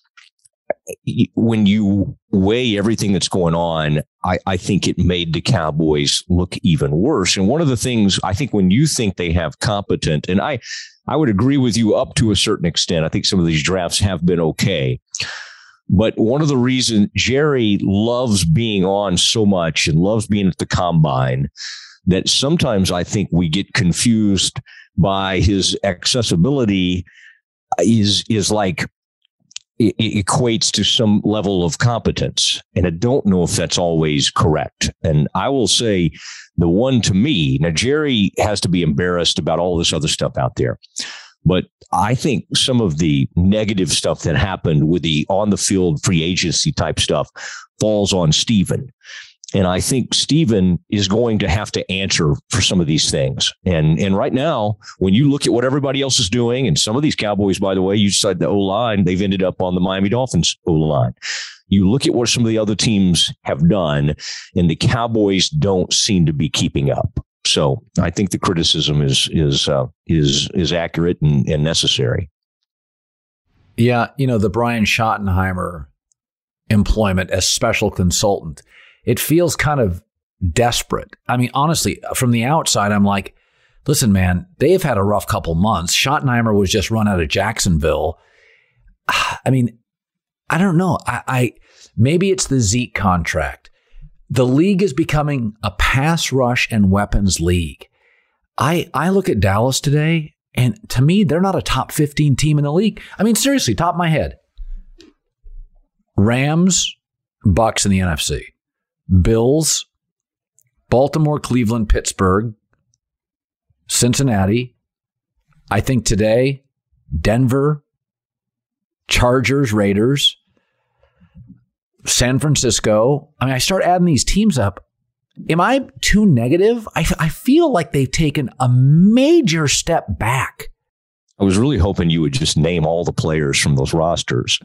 When you weigh everything that's going on, I, I think it made the Cowboys look even worse. And one of the things I think when you think they have competent, and I, I would agree with you up to a certain extent. I think some of these drafts have been okay. But one of the reasons Jerry loves being on so much and loves being at the combine, that sometimes I think we get confused by his accessibility is, is like, it equates to some level of competence. And I don't know if that's always correct. And I will say the one to me, now Jerry has to be embarrassed about all this other stuff out there. But I think some of the negative stuff that happened with the on the field free agency type stuff falls on Stephen. And I think Stephen is going to have to answer for some of these things. And and right now, when you look at what everybody else is doing, and some of these Cowboys, by the way, you said the O-line, they've ended up on the Miami Dolphins O-line. You look at what some of the other teams have done, and the Cowboys don't seem to be keeping up. So I think the criticism is is uh, is is accurate and, and necessary. Yeah, you know, the Brian Schottenheimer employment as special consultant, it feels kind of desperate. I mean, honestly, from the outside, I'm like, listen, man, they've had a rough couple months. Schottenheimer was just run out of Jacksonville. I mean, I don't know. I, I maybe it's the Zeke contract. The league is becoming a pass rush and weapons league. I I look at Dallas today, and to me, they're not a top fifteen team in the league. I mean, seriously, top of my head. Rams, Bucks in the N F C. Bills, Baltimore, Cleveland, Pittsburgh, Cincinnati. I think today, Denver, Chargers, Raiders. San Francisco. I mean, I start adding these teams up. Am I too negative? I, I feel like they've taken a major step back. I was really hoping you would just name all the players from those rosters.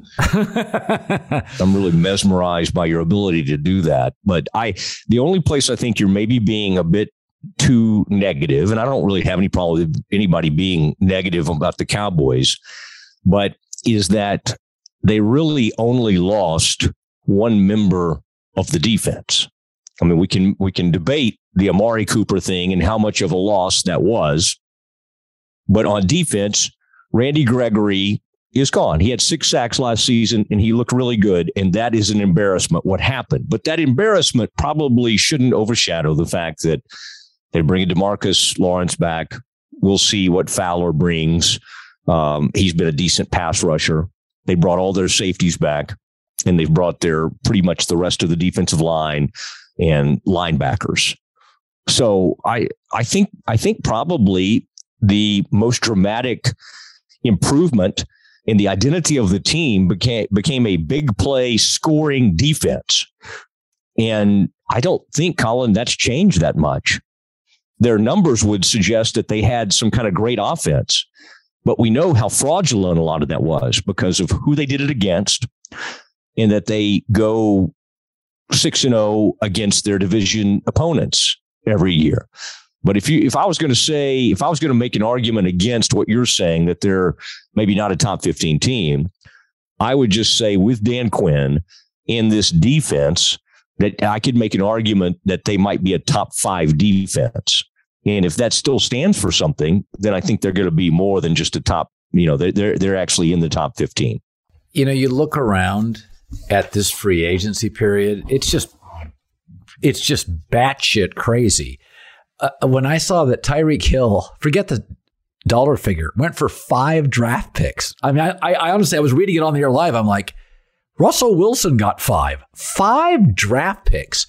I'm really mesmerized by your ability to do that. But I, the only place I think you're maybe being a bit too negative, and I don't really have any problem with anybody being negative about the Cowboys, but is that they really only lost one member of the defense. I mean, we can we can debate the Amari Cooper thing and how much of a loss that was. But on defense, Randy Gregory is gone. He had six sacks last season, and he looked really good, and that is an embarrassment, what happened. But that embarrassment probably shouldn't overshadow the fact that they bring DeMarcus Lawrence back. We'll see what Fowler brings. Um, he's been a decent pass rusher. They brought all their safeties back, and they've brought their pretty much the rest of the defensive line and linebackers. So I I think I think probably the most dramatic improvement in the identity of the team became became a big play scoring defense. And I don't think, Colin, that's changed that much. Their numbers would suggest that they had some kind of great offense, but we know how fraudulent a lot of that was because of who they did it against, and that they go six and oh against their division opponents every year. But if you, if I was going to say, if I was going to make an argument against what you're saying, that they're maybe not a top fifteen team, I would just say with Dan Quinn in this defense that I could make an argument that they might be a top five defense. And if that still stands for something, then I think they're going to be more than just a top, you know, they're, they're, they're actually in the top fifteen. You know, you look around at this free agency period, it's just, it's just batshit crazy. Uh, when I saw that Tyreek Hill, forget the dollar figure, went for five draft picks. I mean, I, I honestly, I was reading it on the air live. I'm like, Russell Wilson got five, five draft picks.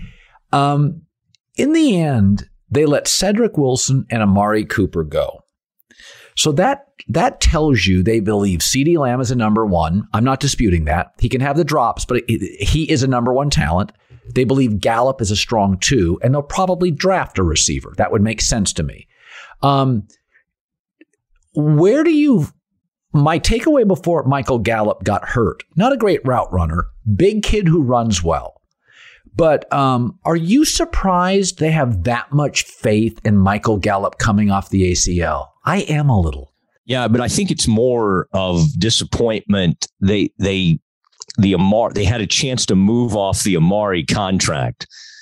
Um, in the end, they let Cedric Wilson and Amari Cooper go. So that that tells you they believe CeeDee Lamb is a number one. I'm not disputing that. He can have the drops, but he is a number one talent. They believe Gallup is a strong two, and they'll probably draft a receiver. That would make sense to me. Um, where do you... My takeaway before Michael Gallup got hurt, not a great route runner, big kid who runs well. But um, are you surprised they have that much faith in Michael Gallup coming off the A C L? I am a little. Yeah, but I think it's more of disappointment. They they the Amari they had a chance to move off the Amari contract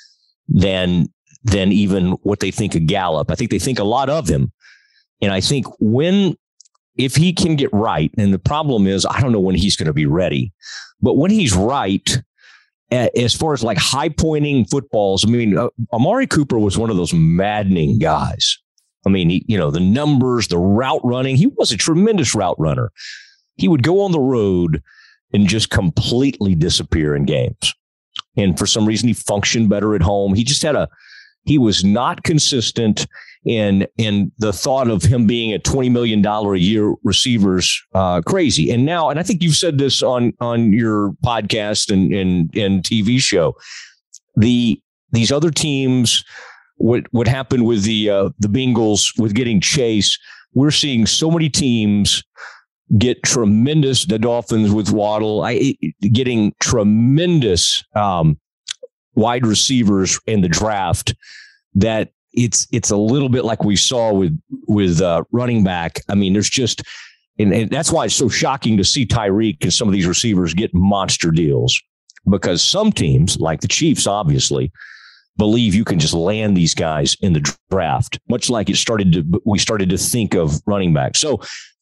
than than even what they think of Gallup. I think they think a lot of him, and I think when if he can get right, and the problem is I don't know when he's going to be ready, but when he's right. As far as like high pointing footballs, I mean, uh, Amari Cooper was one of those maddening guys. I mean, he, you know, the numbers, the route running, he was a tremendous route runner. He would go on the road and just completely disappear in games. And for some reason, he functioned better at home. He just had a, he was not consistent in, in the thought of him being a twenty million dollars a year receiver's uh, crazy. And now, and I think you've said this on, on your podcast and, and, and T V show, the, these other teams, what, what happened with the, uh, the Bengals with getting Chase, we're seeing so many teams get tremendous, the Dolphins with Waddle, I, getting tremendous um, wide receivers in the draft that it's it's a little bit like we saw with with uh, running back. I mean, there's just and, and that's why it's so shocking to see Tyreek and some of these receivers get monster deals, because some teams like the Chiefs obviously believe you can just land these guys in the draft, much like it started to we started to think of running back. So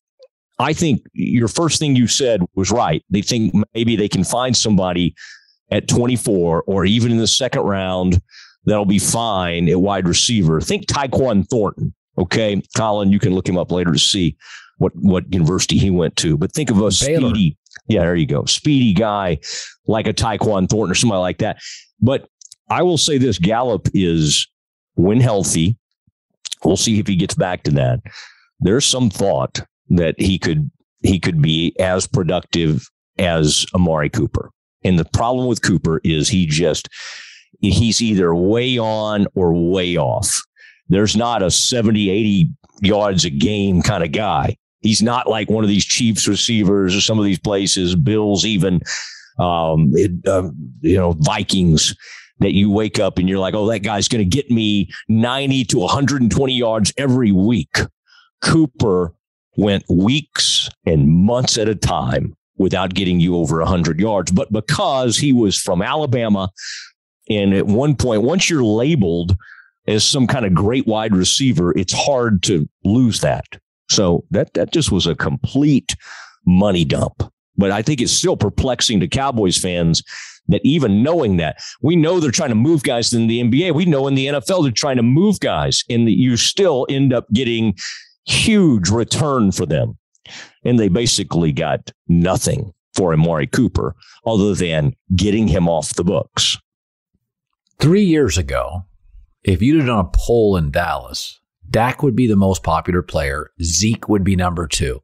I think your first thing you said was right. They think maybe they can find somebody at twenty-four or even in the second round that'll be fine at wide receiver. Think Tyquan Thornton. Okay, Colin, you can look him up later to see what, what university he went to. But think of a Baylor. speedy, yeah, there you go, speedy guy like a Tyquan Thornton or somebody like that. But I will say this, Gallup is, when healthy, we'll see if he gets back to that. There's some thought that he could he could be as productive as Amari Cooper. And the problem with Cooper is he just, he's either way on or way off. There's not a seventy, eighty yards a game kind of guy. He's not like one of these Chiefs receivers or some of these places, Bills, even, um, it, uh, you know, Vikings, that you wake up and you're like, oh, that guy's going to get me ninety to one hundred twenty yards every week. Cooper went weeks and months at a time without getting you over one hundred yards. But because he was from Alabama, and at one point, once you're labeled as some kind of great wide receiver, it's hard to lose that. So that that just was a complete money dump. But I think it's still perplexing to Cowboys fans that even knowing that, we know they're trying to move guys in the N B A. We know in the N F L they're trying to move guys, and you still end up getting huge return for them. And they basically got nothing for Amari Cooper other than getting him off the books. Three years ago, if you'd have done a poll in Dallas, Dak would be the most popular player. Zeke would be number two.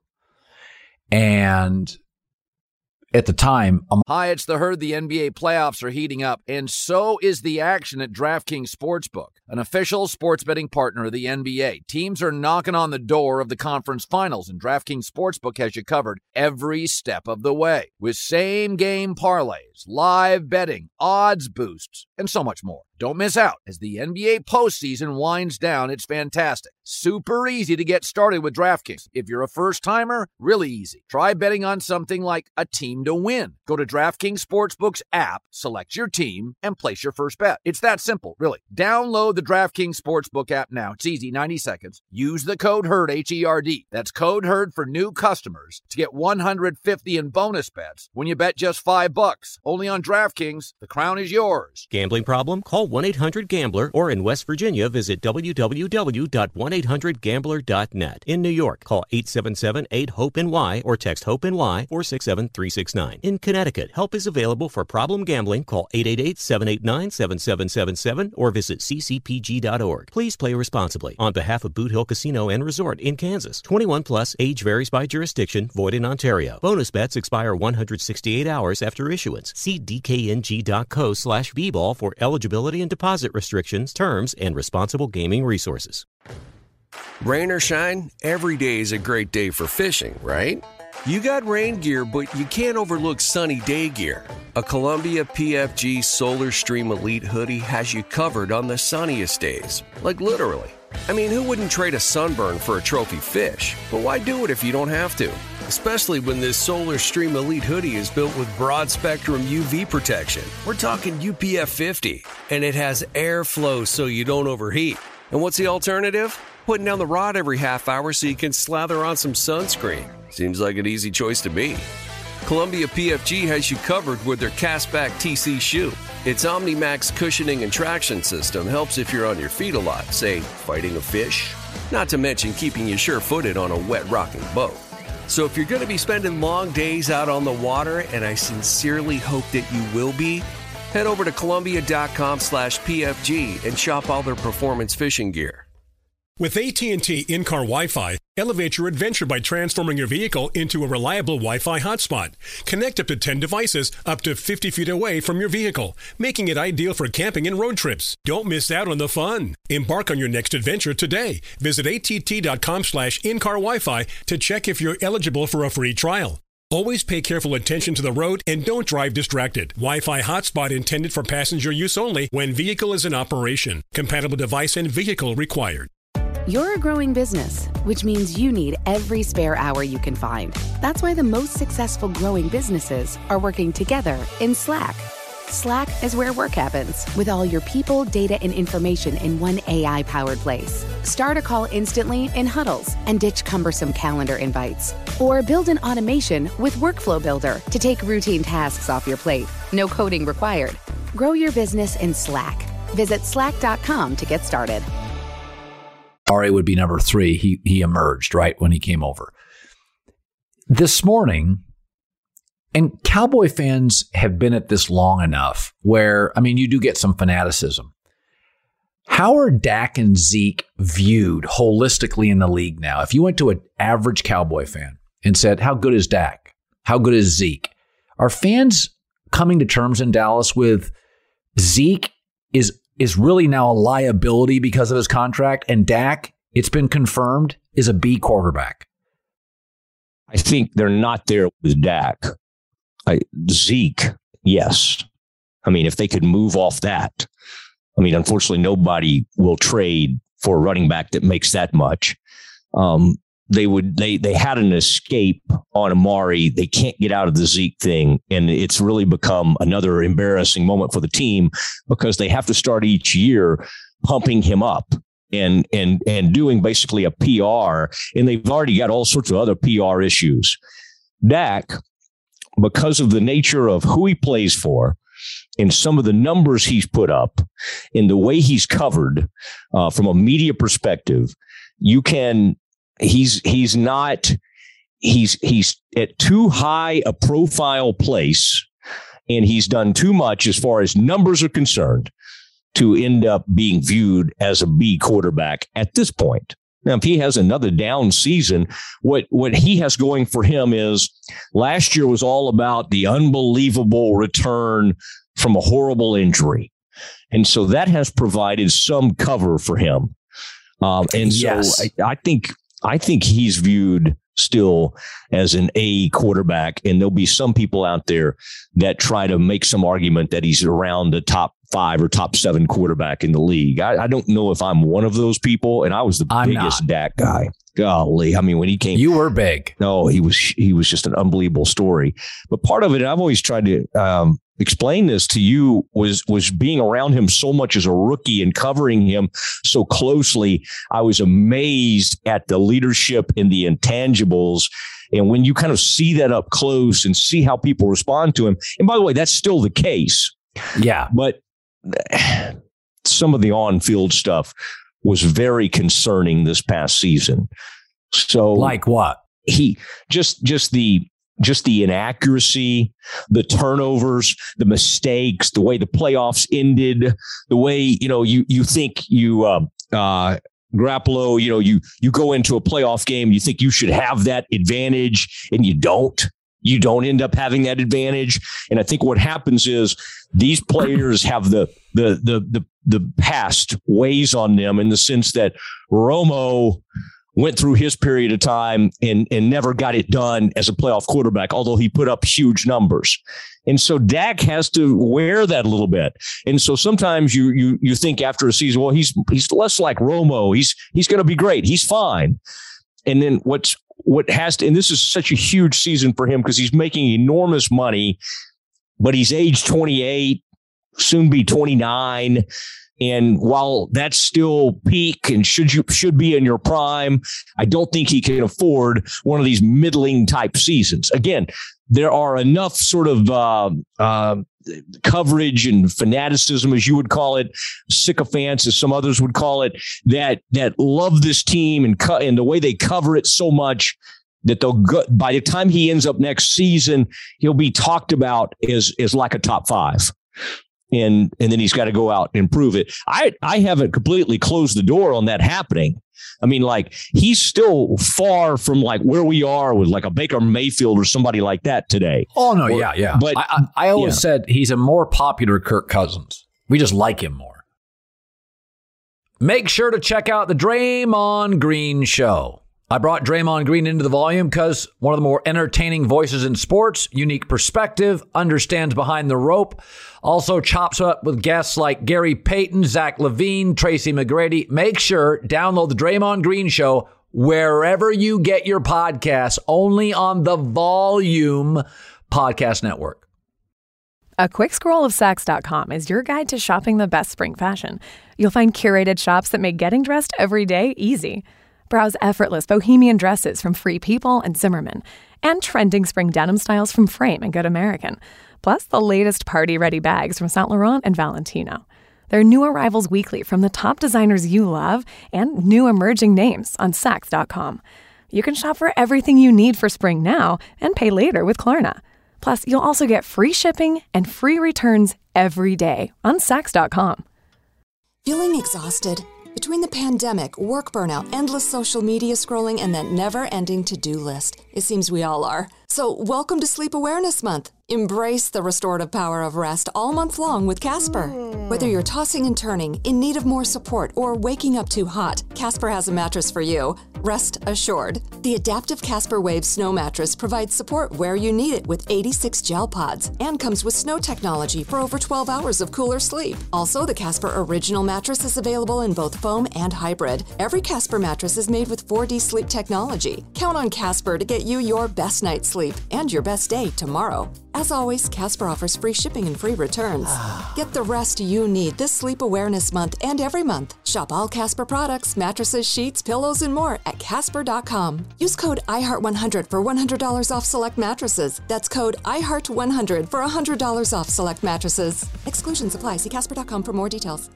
And at the time, um, Hi, it's the Herd. The N B A playoffs are heating up, and so is the action at DraftKings Sportsbook, an official sports betting partner of the N B A. Teams are knocking on the door of the conference finals, and DraftKings Sportsbook has you covered every step of the way with same-game parlays, live betting, odds boosts, and so much more. Don't miss out as the N B A postseason winds down. It's fantastic. Super easy to get started with DraftKings. If you're a first-timer, really easy. Try betting on something like a team to win. Go to DraftKings Sportsbook's app, select your team, and place your first bet. It's that simple, really. Download the DraftKings Sportsbook app now. It's easy, ninety seconds. Use the code HERD, H E R D. That's code HERD for new customers to get one hundred fifty in bonus bets when you bet just five bucks. Only on DraftKings. The crown is yours. Gambling problem? Call one eight hundred gambler, or in West Virginia, visit w w w dot one eight hundred gambler dot net. In New York, call eight seven seven, eight, hope N Y or text HOPE-NY four six seven, three six nine. In Connecticut, help is available for problem gambling. Call eight eight eight, seven eight nine, seven seven seven seven or visit c c p g dot org. Please play responsibly. On behalf of Boot Hill Casino and Resort in Kansas, twenty-one plus, age varies by jurisdiction, void in Ontario. Bonus bets expire one hundred sixty-eight hours after issuance. See d k n g dot co slash b ball for eligibility and deposit restrictions, terms, and responsible gaming resources. Rain or shine, every day is a great day for fishing, right? You got rain gear, but you can't overlook sunny day gear. A Columbia P F G Solar Stream Elite hoodie has you covered on the sunniest days. Like literally. I mean, who wouldn't trade a sunburn for a trophy fish? But why do it if you don't have to? Especially when this Solar Stream Elite hoodie is built with broad spectrum U V protection. We're talking U P F fifty, and it has airflow so you don't overheat. And what's the alternative? Putting down the rod every half hour so you can slather on some sunscreen. Seems like an easy choice to me. Columbia P F G has you covered with their Castback T C shoe. Its OmniMax cushioning and traction system helps if you're on your feet a lot, say, fighting a fish. Not to mention keeping you sure-footed on a wet rocking boat. So if you're going to be spending long days out on the water, and I sincerely hope that you will be, head over to Columbia.com slash PFG and shop all their performance fishing gear. With A T and T in-car Wi-Fi, elevate your adventure by transforming your vehicle into a reliable Wi-Fi hotspot. Connect up to ten devices up to fifty feet away from your vehicle, making it ideal for camping and road trips. Don't miss out on the fun. Embark on your next adventure today. Visit att.com slash in-car Wi-Fi to check if you're eligible for a free trial. Always pay careful attention to the road and don't drive distracted. Wi-Fi hotspot intended for passenger use only when vehicle is in operation. Compatible device and vehicle required. You're a growing business, which means you need every spare hour you can find. That's why the most successful growing businesses are working together in Slack. Slack is where work happens, with all your people, data, and information in one A I-powered place. Start a call instantly in huddles and ditch cumbersome calendar invites. Or build an automation with Workflow Builder to take routine tasks off your plate. No coding required. Grow your business in Slack. Visit slack dot com to get started. R A would be number three. He he emerged, right, when he came over. This morning, and Cowboy fans have been at this long enough where, I mean, you do get some fanaticism. How are Dak and Zeke viewed holistically in the league now? If you went to an average Cowboy fan and said, how good is Dak? How good is Zeke? Are fans coming to terms in Dallas with Zeke is is really now a liability because of his contract, and Dak, it's been confirmed, is a B quarterback? I think they're not there with Dak. I, Zeke, yes. I mean, if they could move off that, I mean, unfortunately, nobody will trade for a running back that makes that much. Um, they would. They they had an escape on Amari. They can't get out of the Zeke thing, and it's really become another embarrassing moment for the team because they have to start each year pumping him up and and and doing basically a P R, and they've already got all sorts of other P R issues. Dak, because of the nature of who he plays for and some of the numbers he's put up and the way he's covered uh, from a media perspective, you can. He's he's not he's he's at too high a profile place, and he's done too much as far as numbers are concerned to end up being viewed as a B quarterback at this point. Now, if he has another down season, what what he has going for him is last year was all about the unbelievable return from a horrible injury, and so that has provided some cover for him. Um, and yes. so I, I think. I think he's viewed still as an A quarterback, and there'll be some people out there that try to make some argument that he's around the top five or top seven quarterback in the league. I, I don't know if I'm one of those people, and I was the I'm biggest not. Dak guy. Golly, I mean, when he came, you were big. No, he was he was just an unbelievable story. But part of it, I've always tried to um, explain this to you, was was being around him so much as a rookie and covering him so closely. I was amazed at the leadership and the intangibles. And when you kind of see that up close and see how people respond to him, and by the way, that's still the case. Yeah, but some of the on-field stuff was very concerning this past season. So like what? He just just the just the inaccuracy, the turnovers, the mistakes, the way the playoffs ended, the way, you know, you you think you uh, uh Garoppolo, you know, you you go into a playoff game, you think you should have that advantage, and you don't. You don't end up having that advantage. And I think what happens is these players have the the the the the past weighs on them in the sense that Romo went through his period of time and and never got it done as a playoff quarterback, although he put up huge numbers. And so Dak has to wear that a little bit. And so sometimes you you you think after a season, well, he's he's less like Romo. He's he's going to be great. He's fine. And then what's what has to, and this is such a huge season for him because he's making enormous money, but he's age twenty-eight, soon be twenty-nine. And while that's still peak and should you should be in your prime, I don't think he can afford one of these middling type seasons. Again, there are enough sort of uh, uh, coverage and fanaticism, as you would call it, sycophants, as some others would call it, that that love this team and co- and the way they cover it so much that they'll go, by the time he ends up next season, he'll be talked about as as like a top five. And and then he's got to go out and prove it. I, I haven't completely closed the door on that happening. I mean, like, he's still far from like where we are with like a Baker Mayfield or somebody like that today. Oh, no. Or, yeah, yeah. But I, I, I always yeah. said he's a more popular Kirk Cousins. We just like him more. Make sure to check out the Draymond Green Show. I brought Draymond Green into the volume because one of the more entertaining voices in sports, unique perspective, understands behind the rope, also chops up with guests like Gary Payton, Zach LaVine, Tracy McGrady. Make sure, download the Draymond Green Show wherever you get your podcasts, only on the Volume Podcast Network. A quick scroll of Saks dot com is your guide to shopping the best spring fashion. You'll find curated shops that make getting dressed every day easy. Browse effortless bohemian dresses from Free People and Zimmermann, and trending spring denim styles from Frame and Good American, plus the latest party-ready bags from Saint Laurent and Valentino. There are new arrivals weekly from the top designers you love and new emerging names on Saks dot com. You can shop for everything you need for spring now and pay later with Klarna. Plus, you'll also get free shipping and free returns every day on Saks dot com. Feeling exhausted? Between the pandemic, work burnout, endless social media scrolling, and that never-ending to-do list, it seems we all are. So welcome to Sleep Awareness Month. Embrace the restorative power of rest all month long with Casper. Whether you're tossing and turning, in need of more support, or waking up too hot, Casper has a mattress for you. Rest assured. The adaptive Casper Wave Snow Mattress provides support where you need it with eighty-six gel pods and comes with snow technology for over twelve hours of cooler sleep. Also, the Casper Original Mattress is available in both foam and hybrid. Every Casper mattress is made with four D sleep technology. Count on Casper to get you your best night's sleep and your best day tomorrow. As always, Casper offers free shipping and free returns. Get the rest you need this Sleep Awareness Month and every month. Shop all Casper products, mattresses, sheets, pillows, and more at Casper dot com. Use code I heart one hundred for one hundred dollars off select mattresses. That's code I heart one hundred for one hundred dollars off select mattresses. Exclusions apply. See Casper dot com for more details.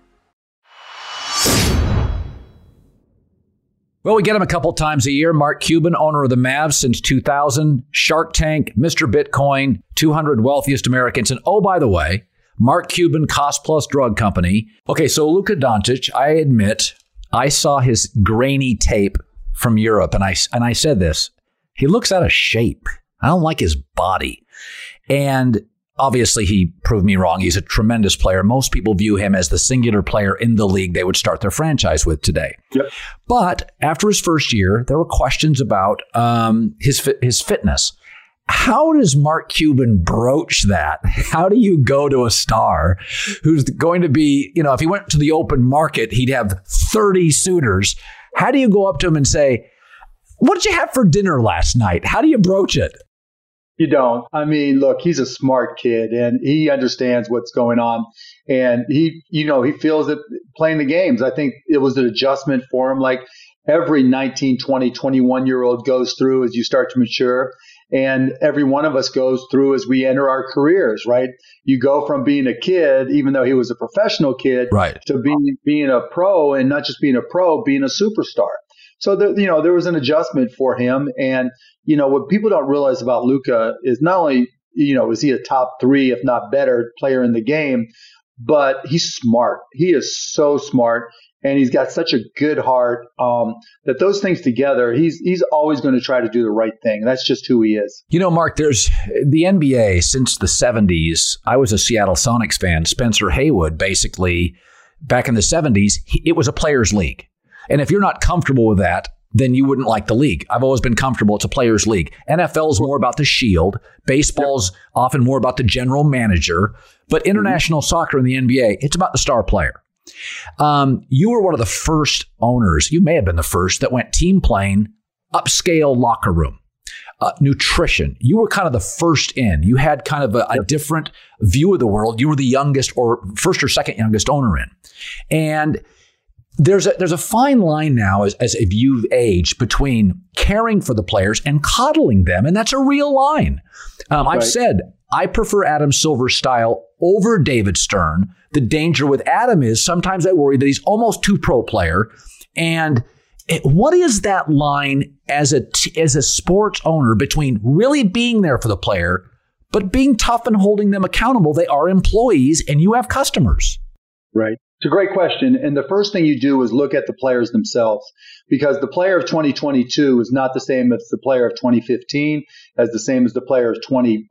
Well, we get him a couple times a year. Mark Cuban, owner of the Mavs since two thousand, Shark Tank, Mister Bitcoin, two hundred wealthiest Americans. And oh, by the way, Mark Cuban, Cost Plus Drug Company. Okay, so Luka Doncic, I admit, I saw his grainy tape from Europe, and I, and I said this. He looks out of shape. I don't like his body. And obviously, he proved me wrong. He's a tremendous player. Most people view him as the singular player in the league they would start their franchise with today. Yep. But after his first year, there were questions about um, his fi- his fitness. How does Mark Cuban broach that? How do you go to a star who's going to be, you know, if he went to the open market, he'd have thirty suitors. How do you go up to him and say, what did you have for dinner last night? How do you broach it? You don't. I mean, look, he's a smart kid and he understands what's going on. And he, you know, he feels that playing the games, I think it was an adjustment for him. Like every nineteen, twenty, twenty-one year old goes through as you start to mature. And every one of us goes through as we enter our careers, right? You go from being a kid, even though he was a professional kid, right, to being, being a pro, and not just being a pro, being a superstar. So, the, you know, there was an adjustment for him. And, you know, what people don't realize about Luka is not only, you know, is he a top three, if not better, player in the game, but he's smart. He is so smart. And he's got such a good heart um, that those things together, he's he's always going to try to do the right thing. That's just who he is. You know, Mark, there's the N B A since the seventies. I was a Seattle Sonics fan. Spencer Haywood, basically, back in the seventies, he, it was a players' league. And if you're not comfortable with that, then you wouldn't like the league. I've always been comfortable. It's a players' league. N F L is more about the shield. Baseball's yep. often more about the general manager. But international mm-hmm. soccer in the N B A, it's about the star player. Um, you were one of the first owners, you may have been the first, that went team playing, upscale locker room, uh, nutrition. You were kind of the first in. You had kind of a, a different view of the world. You were the youngest or first or second youngest owner in. And there's a, there's a fine line now as, as if you've aged between caring for the players and coddling them. And that's a real line. Um, I've right. said, I prefer Adam Silver's style over David Stern. The danger with Adam is sometimes I worry that he's almost too pro player. And it, what is that line as a t- as a sports owner between really being there for the player, but being tough and holding them accountable? They are employees and you have customers. Right. It's a great question. And the first thing you do is look at the players themselves, because the player of twenty twenty-two is not the same as the player of twenty fifteen, as the same as the player of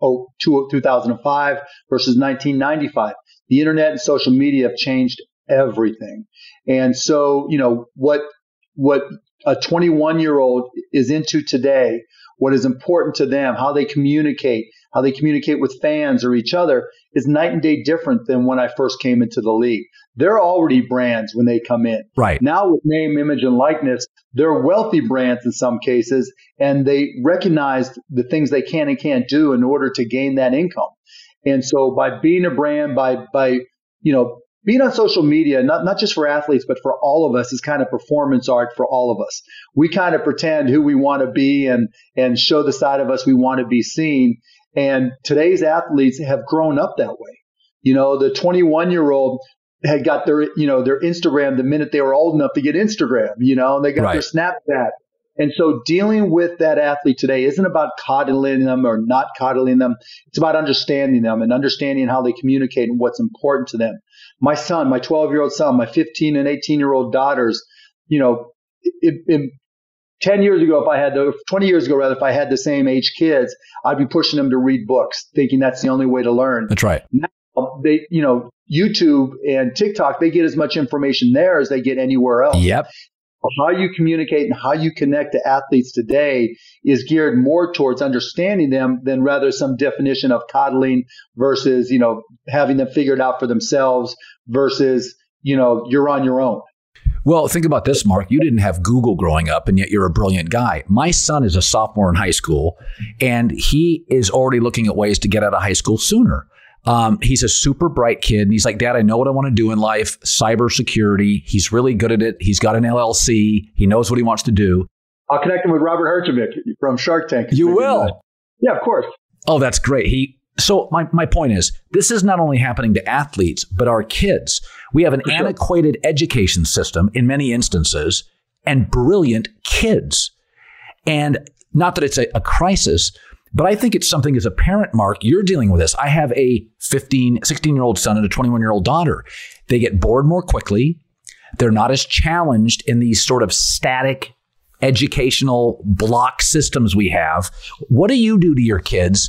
two thousand five versus nineteen ninety-five. The internet and social media have changed everything. And so, you know, what what a twenty-one year old is into today, what is important to them, how they communicate, how they communicate with fans or each other is night and day different than when I first came into the league. They're already brands when they come in. Right. Now with name, image, and likeness, they're wealthy brands in some cases, and they recognize the things they can and can't do in order to gain that income. And so by being a brand, by, by, you know, being on social media, not, not just for athletes, but for all of us, is kind of performance art for all of us. We kind of pretend who we want to be and, and show the side of us we want to be seen. And today's athletes have grown up that way. You know, the twenty-one year old had got their, you know, their Instagram the minute they were old enough to get Instagram, you know, and they got right. their Snapchat. And so dealing with that athlete today isn't about coddling them or not coddling them. It's about understanding them and understanding how they communicate and what's important to them. My son, my twelve year old son, my fifteen and eighteen year old daughters, you know, it, it, ten years ago, if I had the, twenty years ago, rather, if I had the same age kids, I'd be pushing them to read books, thinking that's the only way to learn. That's right. Now, they, you know, YouTube and TikTok, they get as much information there as they get anywhere else. Yep. How you communicate and how you connect to athletes today is geared more towards understanding them than rather some definition of coddling versus, you know, having them figured out for themselves versus, you know, you're on your own. Well, think about this, Mark. You didn't have Google growing up, and yet you're a brilliant guy. My son is a sophomore in high school, and he is already looking at ways to get out of high school sooner. Um, he's a super bright kid. And he's like, Dad, I know what I want to do in life. Cybersecurity. He's really good at it. He's got an L L C. He knows what he wants to do. I'll connect him with Robert Herjavec from Shark Tank. You will? Yeah, of course. Oh, that's great. He. So my, my point is, this is not only happening to athletes, but our kids. We have an For antiquated sure. education system in many instances and brilliant kids. And not that it's a, a crisis, but I think it's something as a parent, Mark, you're dealing with this. I have a fifteen, sixteen-year-old son and a twenty-one-year-old daughter. They get bored more quickly. They're not as challenged in these sort of static educational block systems we have. What do you do to your kids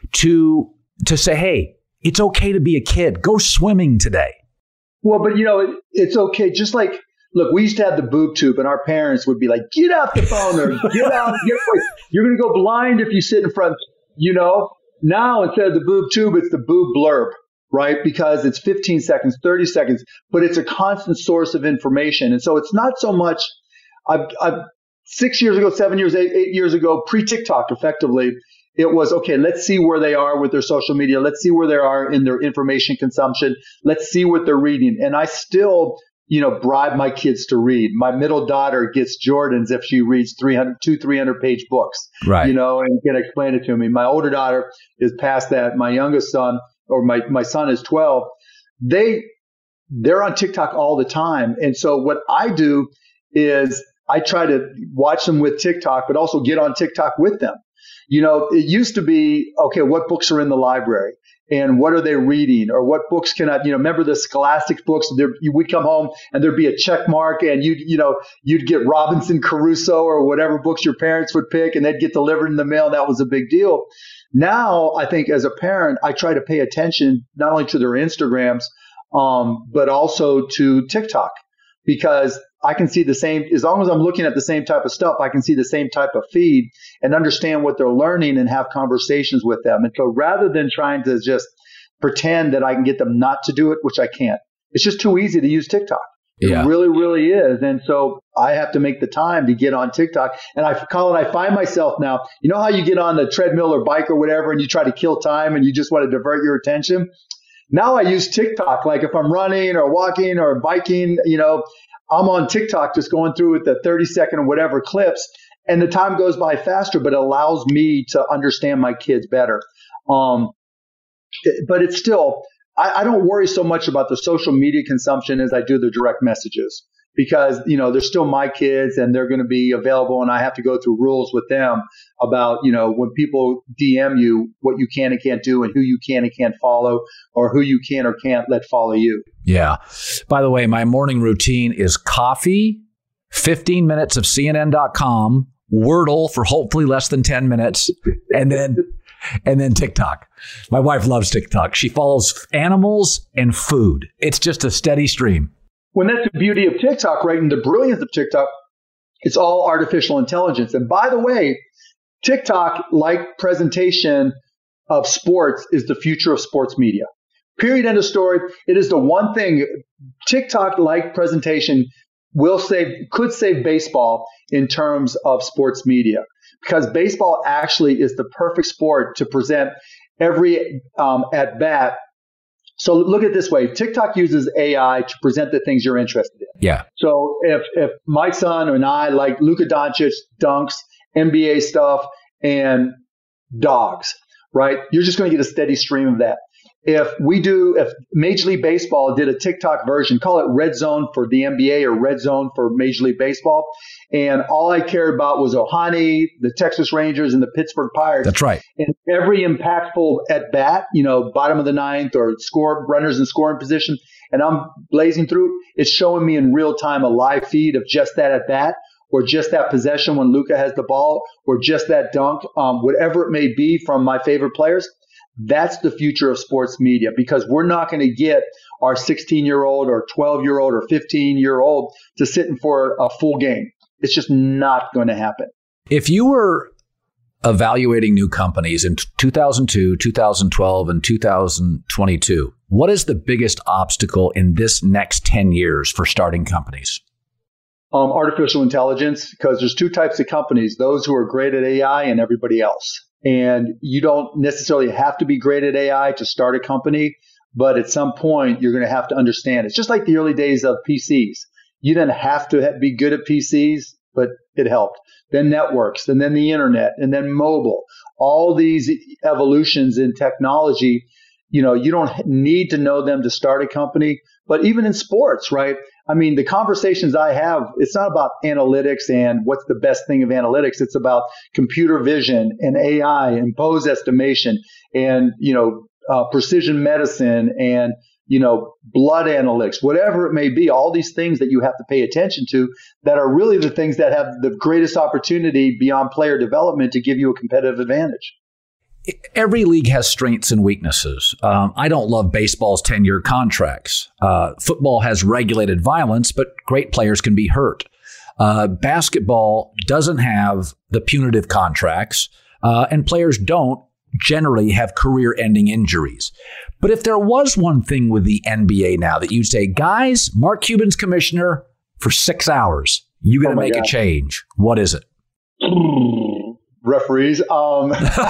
to to say, hey, it's okay to be a kid. Go swimming today? Well, but, you know, it, it's okay. Just like, look, we used to have the boob tube, and our parents would be like, get off the phone or get out. Get away. You're going to go blind if you sit in front, you know. Now, instead of the boob tube, it's the boob blurb, right? Because it's fifteen seconds, thirty seconds, but it's a constant source of information. And so it's not so much, I've, I've six years ago, seven years, eight, eight years ago, pre-TikTok, effectively, it was, okay, let's see where they are with their social media. Let's see where they are in their information consumption. Let's see what they're reading. And I still, you know, bribe my kids to read. My middle daughter gets Jordans if she reads three hundred, two, three hundred page books, right? You know, and can explain it to me. My older daughter is past that. My youngest son, or my, my son is twelve. They, they're on TikTok all the time. And so what I do is I try to watch them with TikTok, but also get on TikTok with them. You know, it used to be, okay, what books are in the library and what are they reading, or what books can I, you know, remember the Scholastic books? There, you would come home and there'd be a check mark, and you'd, you know, you'd get Robinson Crusoe or whatever books your parents would pick, and they'd get delivered in the mail. That was a big deal. Now, I think as a parent, I try to pay attention not only to their Instagrams, um, but also to TikTok, because I can see the same, as long as I'm looking at the same type of stuff, I can see the same type of feed and understand what they're learning and have conversations with them. And so rather than trying to just pretend that I can get them not to do it, which I can't, it's just too easy to use TikTok. Yeah. It really, really is. And so I have to make the time to get on TikTok. And I, Colin, I find myself now, you know how you get on the treadmill or bike or whatever, and you try to kill time and you just want to divert your attention? Now I use TikTok. Like if I'm running or walking or biking, you know, I'm on TikTok just going through with the thirty second or whatever clips, and the time goes by faster, but it allows me to understand my kids better. Um, but it's still, I, I don't worry so much about the social media consumption as I do the direct messages, because, you know, they're still my kids and they're going to be available, and I have to go through rules with them about, you know, when people D M you, what you can and can't do and who you can and can't follow, or who you can or can't let follow you. Yeah. By the way, my morning routine is coffee, fifteen minutes of C N N dot com, Wordle for hopefully less than ten minutes, and then and then TikTok. My wife loves TikTok. She follows animals and food. It's just a steady stream. When that's the beauty of TikTok, right? And the brilliance of TikTok, it's all artificial intelligence. And by the way, TikTok, like presentation of sports, is the future of sports media. Period. End of story. It is the one thing. TikTok, like presentation, will save, could save baseball in terms of sports media, because baseball actually is the perfect sport to present every um, at bat. So look at it this way. TikTok uses A I to present the things you're interested in. Yeah. So if if my son and I like Luka Doncic dunks, N B A stuff, and dogs, right? You're just going to get a steady stream of that. If we do, if Major League Baseball did a TikTok version, call it Red Zone for the N B A or Red Zone for Major League Baseball, and all I cared about was Ohtani, the Texas Rangers, and the Pittsburgh Pirates. That's right. And every impactful at bat, you know, bottom of the ninth or score runners in scoring position, and I'm blazing through, it's showing me in real time a live feed of just that at bat. or just that possession when Luka has the ball, or just that dunk, um, whatever it may be from my favorite players. That's the future of sports media, because we're not going to get our sixteen-year-old or twelve-year-old or fifteen-year-old to sit in for a full game. It's just not going to happen. If you were evaluating new companies in two thousand two, two thousand twelve, and two thousand twenty-two, what is the biggest obstacle in this next ten years for starting companies? Um, artificial intelligence, because there's two types of companies, those who are great at A I and everybody else. And you don't necessarily have to be great at A I to start a company, but at some point you're going to have to understand. It's just like the early days of P Cs. You didn't have to be good at P Cs, but it helped. Then networks, and then the internet, and then mobile. All these evolutions in technology, you know, you don't need to know them to start a company. But even in sports, right? I mean, the conversations I have, it's not about analytics and what's the best thing of analytics. It's about computer vision and A I and pose estimation and, you know, uh, precision medicine and, you know, blood analytics, whatever it may be, all these things that you have to pay attention to that are really the things that have the greatest opportunity beyond player development to give you a competitive advantage. Every league has strengths and weaknesses. Um, I don't love baseball's ten-year contracts. Uh, football has regulated violence, but great players can be hurt. Uh, basketball doesn't have the punitive contracts, uh, and players don't generally have career-ending injuries. But if there was one thing with the N B A now that you'd say, guys, Mark Cuban's commissioner for six hours, you got to oh make God. a change. What is it? Referees, um,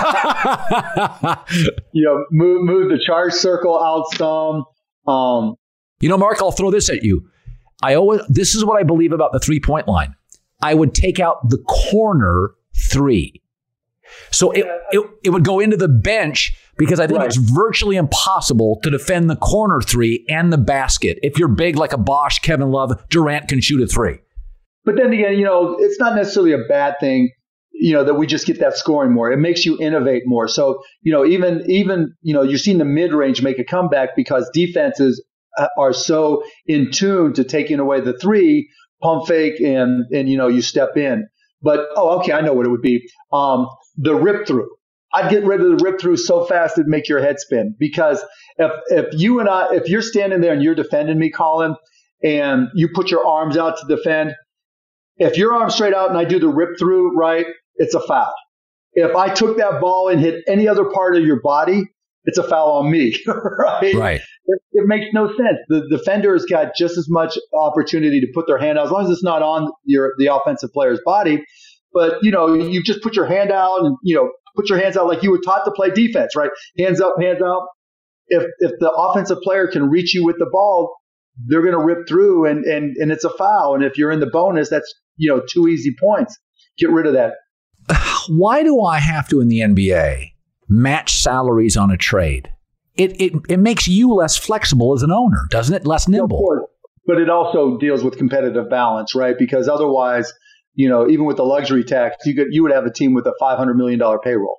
you know, move move the charge circle out some. Um, you know, Mark, I'll throw this at you. I always this is what I believe about the three point line. I would take out the corner three, so it it, it would go into the bench because I think right. it's virtually impossible to defend the corner three and the basket. If you're big like a Bosch, Kevin Love, Durant can shoot a three. But then again, you know, it's not necessarily a bad thing, you know, that we just get that scoring more. It makes you innovate more. So, you know, even, even, you know, you've seen the mid-range make a comeback because defenses are so in tune to taking away the three, pump fake, and, and, you know, you step in. But, oh, okay, I know what it would be. Um, the rip through. I'd get rid of the rip through so fast it'd make your head spin. Because if, if you and I, if you're standing there and you're defending me, Colin, and you put your arms out to defend, if your arm's straight out and I do the rip through, right, it's a foul. If I took that ball and hit any other part of your body, it's a foul on me, right? Right. It, it makes no sense. The defender's got just as much opportunity to put their hand out, as long as it's not on your the offensive player's body. But, you know, you just put your hand out and, you know, put your hands out like you were taught to play defense, right? Hands up, hands out. If if the offensive player can reach you with the ball, they're going to rip through and, and, and it's a foul. And if you're in the bonus, that's, you know, two easy points. Get rid of that. Why do I have to, in the N B A, match salaries on a trade? It it it makes you less flexible as an owner, doesn't it? Less nimble. But it also deals with competitive balance, right? Because otherwise, you know, even with the luxury tax, you could you would have a team with a five hundred million dollars payroll.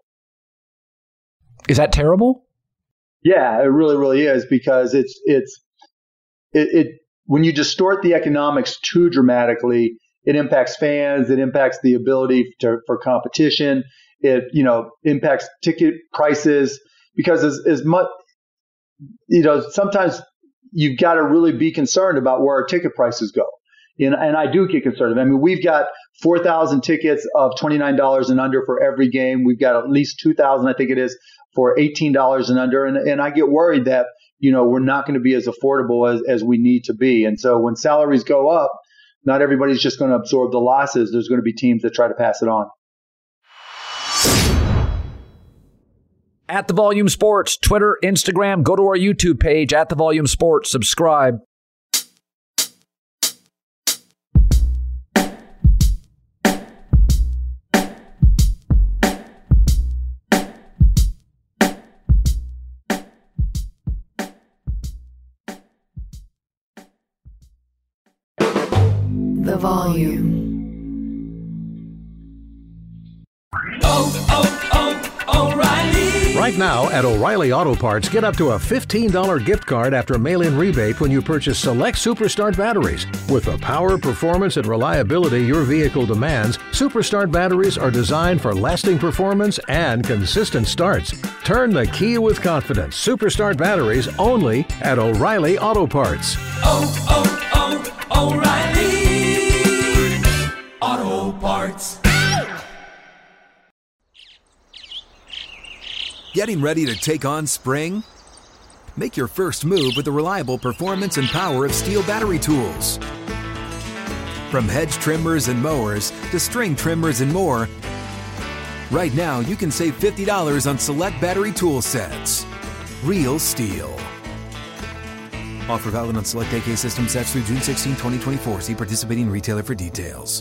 Is that terrible? Yeah, it really, really is, because it's it's it, it when you distort the economics too dramatically, it impacts fans. It impacts the ability to, for competition. It, you know, impacts ticket prices, because as, as much, you know, sometimes you've got to really be concerned about where our ticket prices go. And, and I do get concerned. I mean, we've got four thousand tickets of twenty-nine dollars and under for every game. We've got at least two thousand, I think it is, for eighteen dollars and under. And, and I get worried that, you know, we're not going to be as affordable as, as we need to be. And so when salaries go up, not everybody's just going to absorb the losses. There's going to be teams that try to pass it on. At The Volume Sports, Twitter, Instagram, go to our YouTube page, At The Volume Sports, subscribe. The Volume. Oh, oh, oh, O'Reilly. Right now at O'Reilly Auto Parts, get up to a fifteen dollars gift card after mail-in rebate when you purchase select Superstart batteries. With the power, performance, and reliability your vehicle demands, Superstart batteries are designed for lasting performance and consistent starts. Turn the key with confidence. Superstart batteries only at O'Reilly Auto Parts. Oh, oh, oh, O'Reilly Auto Parts. Getting ready to take on spring? Make your first move with the reliable performance and power of Steel battery tools. From hedge trimmers and mowers to string trimmers and more, right now you can save fifty dollars on select battery tool sets. Real Steel. Offer valid on select A K system sets through June sixteenth, twenty twenty-four. See participating retailer for details.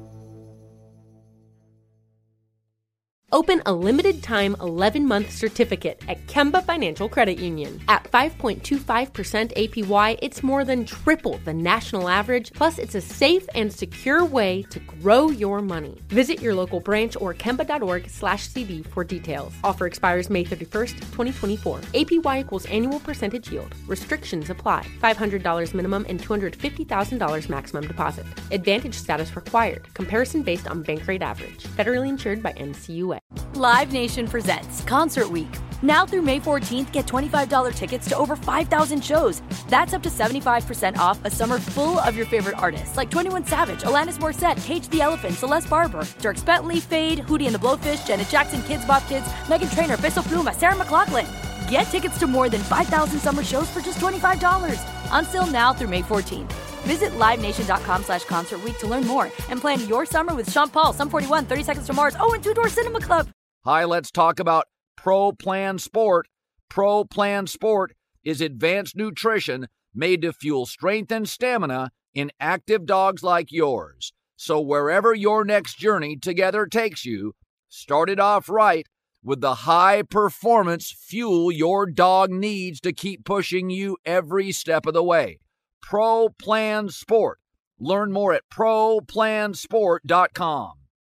Open a limited-time eleven-month certificate at Kemba Financial Credit Union. At five point two five percent A P Y, it's more than triple the national average, plus it's a safe and secure way to grow your money. Visit your local branch or kemba.org slash CD for details. Offer expires May thirty-first, twenty twenty-four. A P Y equals annual percentage yield. Restrictions apply. five hundred dollars minimum and two hundred fifty thousand dollars maximum deposit. Advantage status required. Comparison based on bank rate average. Federally insured by N C U A. Live Nation presents Concert Week. Now through May fourteenth, get twenty-five dollars tickets to over five thousand shows. That's up to seventy-five percent off a summer full of your favorite artists like twenty-one Savage, Alanis Morissette, Cage the Elephant, Celeste Barber, Dierks Bentley, Fade, Hootie and the Blowfish, Janet Jackson, Kids Bop Kids, Meghan Trainor, Peso Pluma, Sarah McLachlan. Get tickets to more than five thousand summer shows for just twenty-five dollars. Until now through May fourteenth. Visit livenation.com slash concert week to learn more and plan your summer with Sean Paul, Sum forty-one, thirty Seconds to Mars, oh, and Two Door Cinema Club. Hi, let's talk about Pro Plan Sport. Pro Plan Sport is advanced nutrition made to fuel strength and stamina in active dogs like yours. So wherever your next journey together takes you, start it off right with the high-performance fuel your dog needs to keep pushing you every step of the way. Pro Plan Sport. Learn more at pro plan sport dot com.